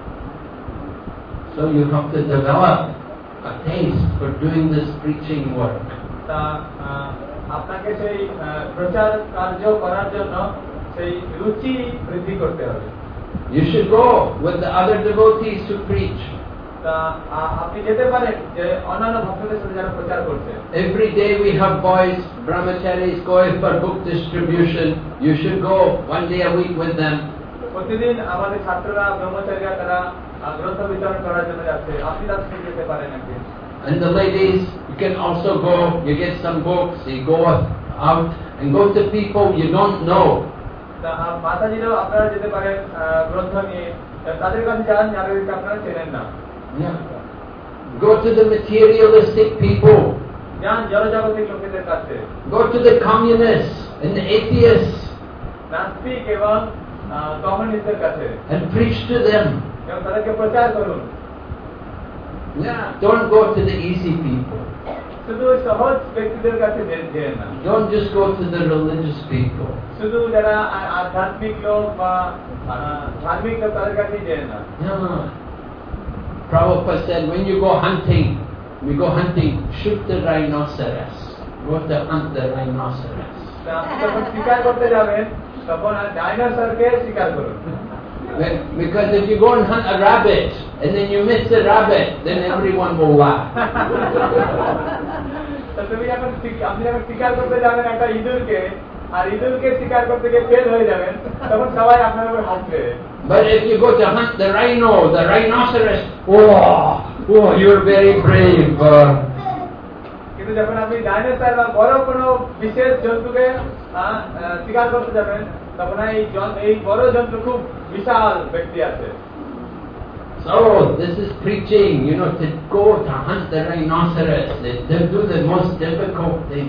Speaker 1: So you have to develop a taste for doing this preaching work.
Speaker 2: তা আপনাকে সেই প্রচার কার্য করার জন্য সেই রুচি বৃদ্ধি করতে হবে।
Speaker 1: You should go with the other devotees to preach.
Speaker 2: তা আপনি যেতে পারেন যে অন্যান্য ভক্তদের সাথে যারা প্রচার করছে।
Speaker 1: Every day we have boys, brahmacharis going for book distribution. You should go one day a week with them.
Speaker 2: প্রতিদিন আমাদের ছাত্ররা ব্রহ্মচারীরা তারা গ্রন্থ বিতরণ করার জন্য যাচ্ছে, আপনি তাদের সাথে যেতে পারেন একদিন।
Speaker 1: And the ladies, you can also go. You get some books. You go out and go to people you don't know.
Speaker 2: তা মাতাজিরাও আপনারা যেতে পারেন গ্রন্থ নিয়ে, তাদের কাছে যান যাদেরকে আপনারা চেনেন না।
Speaker 1: Yeah. Go to the materialistic people.
Speaker 2: যান জড়জাগতিক লোকেদের কাছে।
Speaker 1: Go to the communists and the atheists
Speaker 2: নাস্তিক এবং কমিউনিস্টদের কাছে
Speaker 1: and preach to them.
Speaker 2: এবং তাদেরকে প্রচার করুন।
Speaker 1: Yeah. Don't go to the easy people.
Speaker 2: শুধু সহজ ব্যক্তিদের কাছে যেন না।
Speaker 1: Don't just go to the religious people.
Speaker 2: শুধু যারা আধ্যাত্মিক লোক বা ধার্মিক লোক তাদের কাছে যেন না।
Speaker 1: Yeah. Prabhupada said, when you go hunting, shoot the rhinoceros. Go to hunt the rhinoceros.
Speaker 2: আপনি যখন শিকার করতে যাবেন তখন ডাইনোসরকে শিকার করুন।
Speaker 1: Because if you go and hunt a rabbit and then you miss the rabbit, then everyone will laugh.
Speaker 2: আপনি যখন শিকার করতে যাবেন একটা ইঁদুরকে, আর ইঁদুরকে শিকার করতে গিয়ে ফেল হয়ে যাবেন, তখন সবাই আপনার উপর হাসবে।
Speaker 1: But if you go to hunt the rhinoceros, oh, you're very brave.
Speaker 2: কিন্তু যখন আপনি ডাইনোসর বা বড় কোনো বিশেষ জন্তুকে শিকার করতে যাবেন, তখন এই বড় জন্তু খুব বিশাল ব্যক্তি আছে।
Speaker 1: So this is preaching, to go to hunt the rhinoceros. They do the most difficult thing.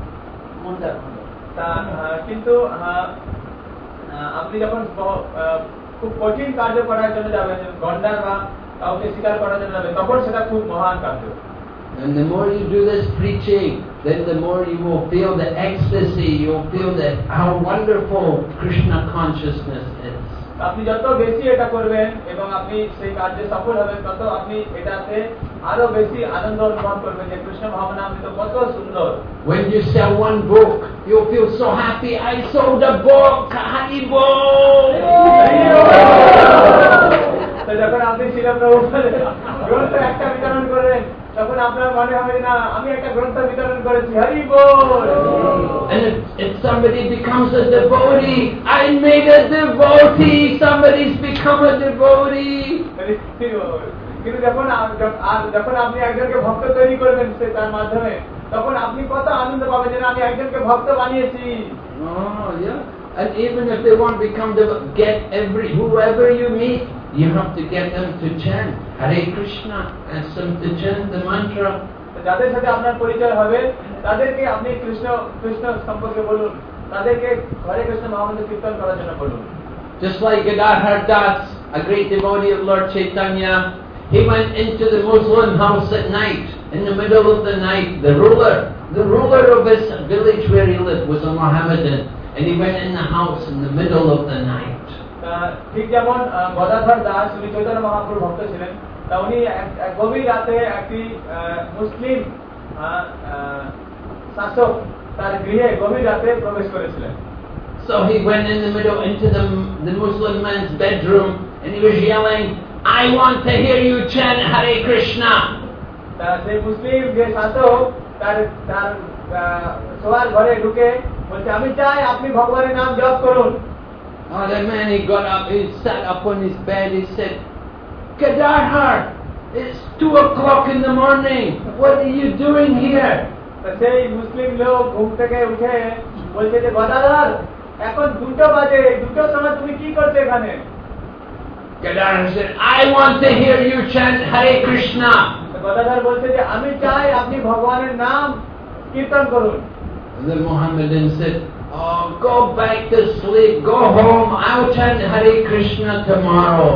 Speaker 2: কিন্তু আপনি যখন খুব কঠিন কার্য করার জন্য যাবেন, গন্ডার বা কাউকে শিকার করার জন্য যাবেন, তখন সেটা খুব মহান কার্য।
Speaker 1: And the more you do this preaching, then the more you will feel the ecstasy, you'll feel that how wonderful Krishna consciousness is.
Speaker 2: আপনি যত বেশি এটা করবেন এবং আপনি সেই কার্যে সফল হবেন, তত আপনি এটাতে আরো বেশি আনন্দ অনুভব করবেন যে কৃষ্ণ ভাবনামৃত কত সুন্দর।
Speaker 1: When you sell one book, you'll feel so happy. I sold a book. Hari Bol.
Speaker 2: তো যখন আপনি শিল প্রভুপাদের গ্রন্থ একটা বিতরণ করবেন, তখন আপনার মনে হবে না আমি একটা গ্রন্থ বিতরণ করেছি, হরি বল।
Speaker 1: And if somebody becomes a devotee, I made a devotee. Somebody's become a devotee.
Speaker 2: কিন্তু যখন আপনি একজনকে ভক্ত তৈরি করবেন তার মাধ্যমে, তখন আপনি কত আনন্দ পাবেন যে আমি একজনকে ভক্ত বানিয়েছি।
Speaker 1: Oh yeah. And even if they want to become whoever you meet, you have to get them to chant Hare Krishna, ask them to chant the mantra.
Speaker 2: যাদের সাথে আপনার পরিচয় হবে তাদেরকে আপনি কৃষ্ণ সম্পর্কে বলুন, তাদেরকে হরে কৃষ্ণ মহামন্ত্র কীর্তন করার জন্য বলুন।
Speaker 1: Just like Gadadhar Das, a great devotee of Lord Chaitanya, he went into the Muslim house at night, in the middle of the night. The ruler of his village where he lived was a Mohammedan, and he went in the house in the middle of the night.
Speaker 2: ঠিক যেমন গদাধর দাস উনি চৈতন্য মহাপ্রভুর ভক্ত ছিলেন, তা উনি গভীর রাতে একটি মুসলিম শাসক তার গৃহে গভীর রাতে প্রবেশ করেছিলেন।
Speaker 1: So he went in the middle into the Muslim man's bedroom, and he was yelling, I want to hear you chant Hare Krishna.
Speaker 2: তা সেই মুসলিম যে শাসক তার শোয়ার ঘরে ঢুকে বলছে, আমি চাই আপনি ভগবানের নাম জপ করুন।
Speaker 1: Oh, the man, he got up, he sat up on his bed, he said, Gadadhar, it's 2 o'clock in the morning. What are you doing here?
Speaker 2: সেই মুসলিম লোক ঘুম থেকে উঠে বলছে যে গদাধর, এখন 2টো বাজে, 2টোর সময় তুমি কি করছো এখানে?
Speaker 1: Gadadhar said, I want to hear you chant Hare Krishna.
Speaker 2: Gadadhar বলছে যে আমি চাই আপনি ভগবানের নাম কীর্তন করুন।
Speaker 1: And the Mohammedan said, Oh, go back to sleep, go home, I'll chant Hare Krishna tomorrow.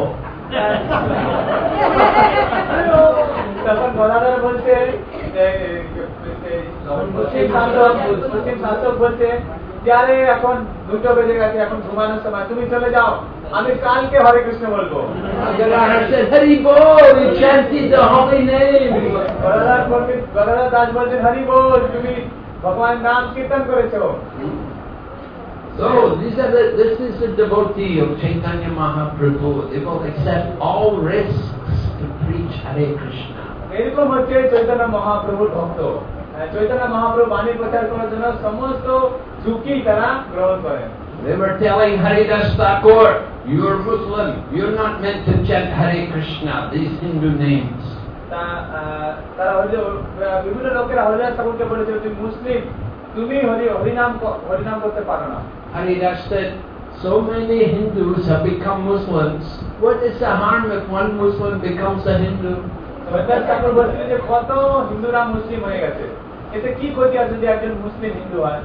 Speaker 2: তখন গদাধর বলছে যে মুসলিম শাসক বলছে যে আরে এখন 2টো বেজে গেছে, এখন ঘুমানোর সময়, তুমি চলে যাও, আমি কালকে হরে কৃষ্ণ বলবো।
Speaker 1: Gadadhar said, Hari Bol, you chanted the holy name.
Speaker 2: Gadadhar Das বলছেন, হরি বল, তুমি ভগবান নাম কীর্তন করেছো।
Speaker 1: So this is the devotee of Chaitanya Mahaprabhu. They will accept all risks to preach Hare Krishna.
Speaker 2: এরকম হচ্ছে চৈতন্য মহাপ্রভুর ভক্ত। চৈতন্য মহাপ্রভু বাণী প্রচার করার জন্য সমস্ত ঝুঁকি তারা গ্রহণ করেন।
Speaker 1: They were telling Haridas Thakur, you're Muslim, you're not meant to chant Hare Krishna, these Hindu names.
Speaker 2: তারা বিভিন্ন লোকেরা হরিদাস ঠাকুরকে বলেছিল, তুমি মুসলিম, তুমি হরিনাম করতে পারো না।
Speaker 1: Haridas said, so many Hindus have become Muslims. What is the harm if one Muslim becomes a Hindu?
Speaker 2: Haridas ঠাকুর বলছিলেন যে কত হিন্দুরা মুসলিম হয়ে গেছে, এতে কি ক্ষতি আছে যদি একজন মুসলিম হিন্দু হয়?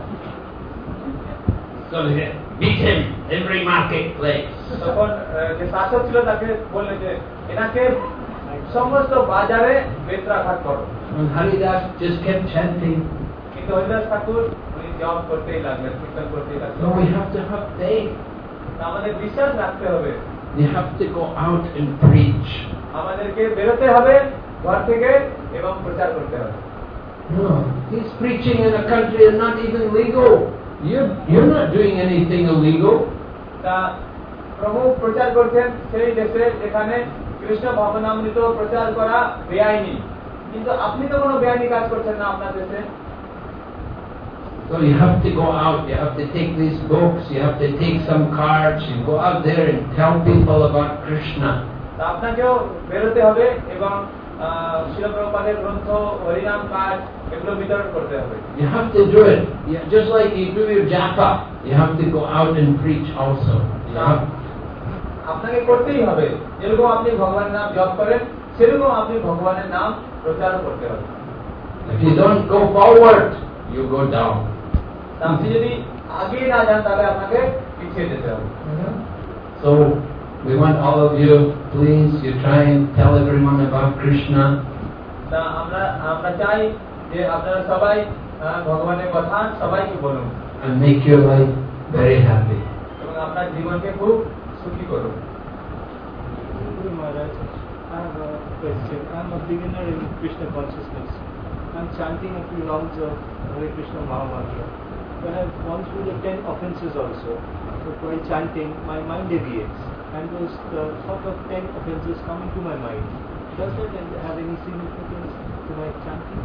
Speaker 1: So beat him every marketplace.
Speaker 2: তখন যে শাসক ছিল তাকে বললেন যে এনাকে সমস্ত বাজারে বেত্রাঘাত করো।
Speaker 1: And Haridas just kept chanting.
Speaker 2: কিন্তু হরিদাস ঠাকুর উনি জপ করতেই লাগলেন, কীর্তন করতেই লাগলেন।
Speaker 1: So we have to have faith.
Speaker 2: আমাদের বিশ্বাস রাখতে হবে।
Speaker 1: We have to go out and preach.
Speaker 2: আমাদেরকে বেরোতে হবে ঘর থেকে এবং প্রচার করতে হবে।
Speaker 1: No, he's preaching in a country that's not even legal. You're not doing anything illegal.
Speaker 2: তা প্রভু প্রচার করছেন সেই দেশে যেখানে কৃষ্ণ ভাবনামৃত প্রচার করা বেআইনি, কিন্তু আপনি তো কোনো বেআইনি কাজ করছেন না আপনার দেশে।
Speaker 1: So you have to go out, you have to take these books, you have to take some cards, you go out there and tell people about Krishna.
Speaker 2: তা আপনাকেও বেরোতে হবে এবং শিল প্রভুপাদের গ্রন্থ, হরিনাম কার্ড এগুলো বিতরণ করতে হবে।
Speaker 1: You have to do it. Just like you do your japa, you have to go out and preach also.
Speaker 2: আপনাকে করতেই হবে, যেরকম আপনি ভগবানের নাম জপ করেন সেরকম আপনি ভগবানের নাম প্রচার করতে হবে।
Speaker 1: If you don't go forward, you go down.
Speaker 2: আপনি যদি আগে না যান তাহলে আপনাকে পিছিয়ে যেতে হবে।
Speaker 1: So we want all of you, please, you try and tell everyone about Krishna.
Speaker 2: তা আমরা চাই যে আপনারা সবাই ভগবানের কথা সবাইকে বলুন
Speaker 1: And make your life very happy.
Speaker 2: এবং আপনার জীবনকে খুব সুখী করুন।
Speaker 4: Guru Maharaj, I have a question. I am a beginner in Krishna consciousness. I am chanting a few rounds of Hare Krishna Mahamantra. When I have gone through the 10 offences also, so while chanting, my mind deviates, and those sort of 10 offences come into my mind. Does that have any significance to my chanting?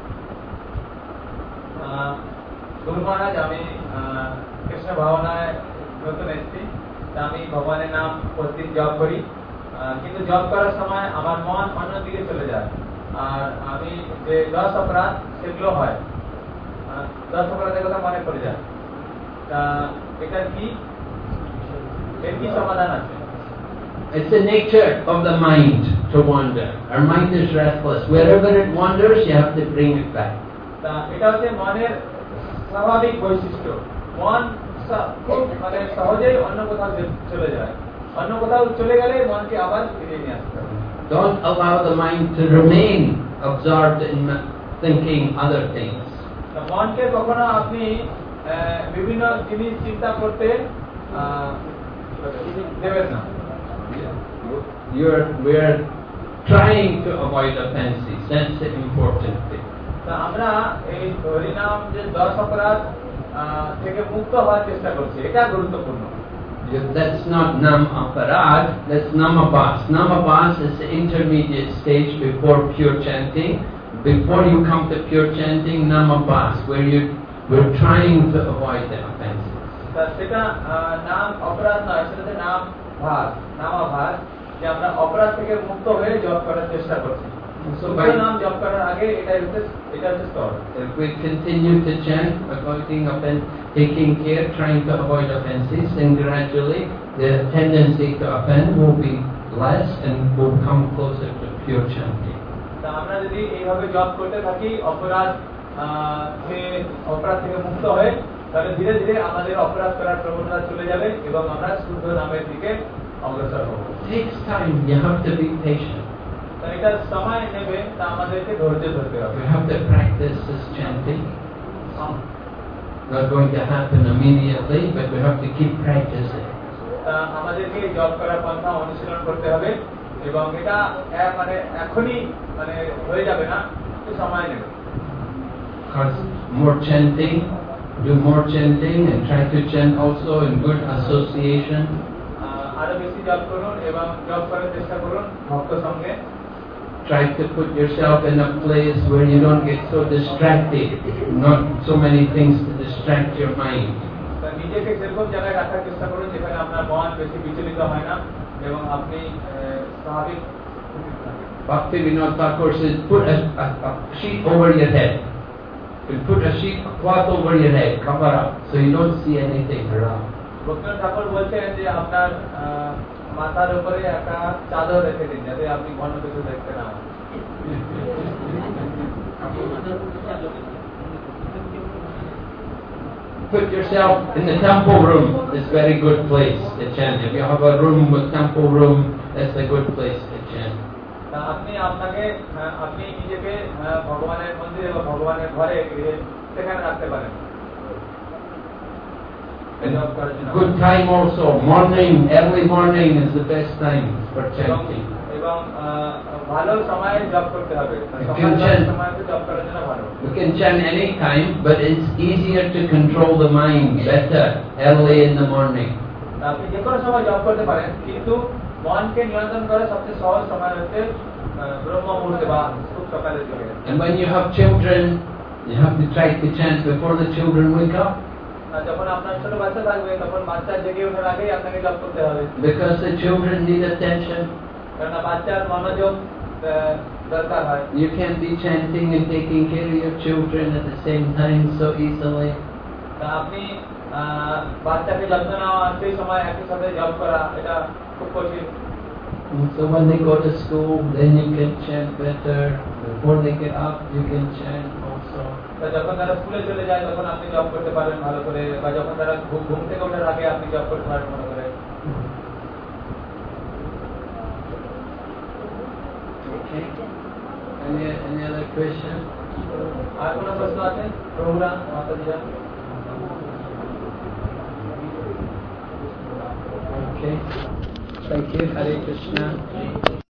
Speaker 2: গুরু মহারাজ, আমি কৃষ্ণ ভাবনায় নতুন এসেছি, তা আমি ভগবানের নাম প্রতিদিন জপ করি, কিন্তু জপ করার সময় আমার মন অন্যদিকে চলে যায়, আর আমি যে 10 অপরাধ সেগুলো হয়, 10 অপরাধের কথা মনে পড়ে যায়। তা এটা কি, এর কি সমাধান আছে?
Speaker 1: It's the nature of the mind to wander. Our mind is restless. Wherever it wanders, you have to bring it back.
Speaker 2: তা এটা হচ্ছে মনের স্বাভাবিক বৈশিষ্ট্য। মন খুব সহজেই অন্য কোথাও চলে যায়, অন্য কোথাও চলে গেলে মনকে আবার ফিরিয়ে নিয়ে আসতে হবে।
Speaker 1: Don't allow the mind to remain absorbed in thinking other things.
Speaker 2: মনকে কখনো আপনি বিভিন্ন জিনিস চিন্তা করতে দেবেন না।
Speaker 1: We're trying to avoid offenses. That's the important thing.
Speaker 2: তা আমরা এই হরিনাম যে 10 অপরাধ থেকে মুক্ত হওয়ার চেষ্টা করছি, এটা গুরুত্বপূর্ণ।
Speaker 1: That's not nam aparad, that's namabas. Namabas is the intermediate stage before pure chanting. Before you come to pure chanting, namabas, where we're trying to avoid the offenses.
Speaker 2: তা সেটা নাম অপরাধ নয়, সেটাতে নাম ভাস, নামাভাস, যে আমরা অপরাধ থেকে মুক্ত হয়ে জপ করার চেষ্টা করছি। নাম জপ করার আগে এটা হচ্ছে স্তর।
Speaker 1: If we continue to chant, avoiding offense, taking care, trying to avoid offenses, then gradually the tendency to offend will be less and will come closer to pure chanting.
Speaker 2: তা আমরা যদি এইভাবে জপ করতে থাকি, অপরাধ থেকে মুক্ত হয়ে, তাহলে ধীরে ধীরে আমাদের অপরাধ করার প্রবণতা চলে যাবে এবং আমরা শুদ্ধ নামের দিকে অগ্রসর হব।
Speaker 1: Takes time. You have to be patient.
Speaker 2: তা এটা সময় নেবে, তা আমাদেরকে ধৈর্য ধরতে হবে।
Speaker 1: We have to practice this chanting. Not going to happen immediately, but we have to keep practicing.
Speaker 2: তা আমাদেরকে জপ করার পন্থা অনুশীলন করতে হবে এবং এটা মানে এখনই মানে হয়ে যাবে না, একটু সময় নেবে।
Speaker 1: Because more chanting, do more chanting and try to chant also in good association.
Speaker 2: আরো বেশি জপ করুন এবং জপ করার চেষ্টা করুন ভক্ত সঙ্গে।
Speaker 1: Try to put yourself in a place where you don't get so distracted, not so many things to distract your mind.
Speaker 2: তা নিজেকে সেরকম জায়গায় রাখার চেষ্টা করুন যেখানে আপনার মন বেশি বিচলিত হয় না এবং আপনি স্বাভাবিক।
Speaker 1: Bhaktivinoda Thakur says, put a sheet over your head. You put a sheet, a cloth over your head, cover up, so you don't see anything around.
Speaker 2: Rabindranath ঠাকুর বলছেন যে আপনার মাথার উপরে একটা চাদর রেখে দিন যাতে আপনি ঘন কিছু দেখতে না পান।
Speaker 1: Put yourself in the temple room. It's a very good place to chant. If you have a room with temple room, that's a good place to chant.
Speaker 2: আপনি আপনি নিজেকে ভগবানের মন্দিরে বা ভগবানের ঘরে সেখানে রাখতে পারেন।
Speaker 1: Good time also. Morning, early morning is the best time for chanting.
Speaker 2: এবং ভালো সময়ে জপ করতে হবে। সময়তে জপ করার জন্য ভালো।
Speaker 1: We can chant any time, but it's easier to control the mind better early in the morning.
Speaker 2: আপনি যে কোনো সময় জপ করতে পারেন, কিন্তু মনকে নিয়ন্ত্রণ করা সবচেয়ে সহজ সময় হচ্ছে ব্রহ্ম মুহূর্তে বা খুব সকালের দিকে।
Speaker 1: And when you have children, you have to try to chant before the children wake up.
Speaker 2: যখন আপনার ছোট বাচ্চা থাকবে তখন বাচ্চা জেগে ওঠার আগেই আপনাকে জপ করতে হবে।
Speaker 1: Because the children need attention.
Speaker 2: কারণ বাচ্চার মনোযোগ দরকার হয়।
Speaker 1: You can't be chanting and taking care of your children at the same time so easily.
Speaker 2: তা আপনি বাচ্চাকে যত্ন নেওয়া সেই সময় একই সাথে জপ করা এটা খুব কঠিন।
Speaker 1: So when they go to school, then you can chant better. Before they get up, you can chant also.
Speaker 2: যখন তারা স্কুলে চলে যায় তখন আপনি জব করতে পারেন ভালো করে, বা যখন তারা ঘুম থেকে ওঠার আগে আপনি জব করতে পারেন ভালো করে।
Speaker 1: Okay. Any other question?
Speaker 2: আর কোনো প্রশ্ন আছে? প্রভুরা মাতাজিরা?
Speaker 1: Okay. Thank you. Hare Krishna.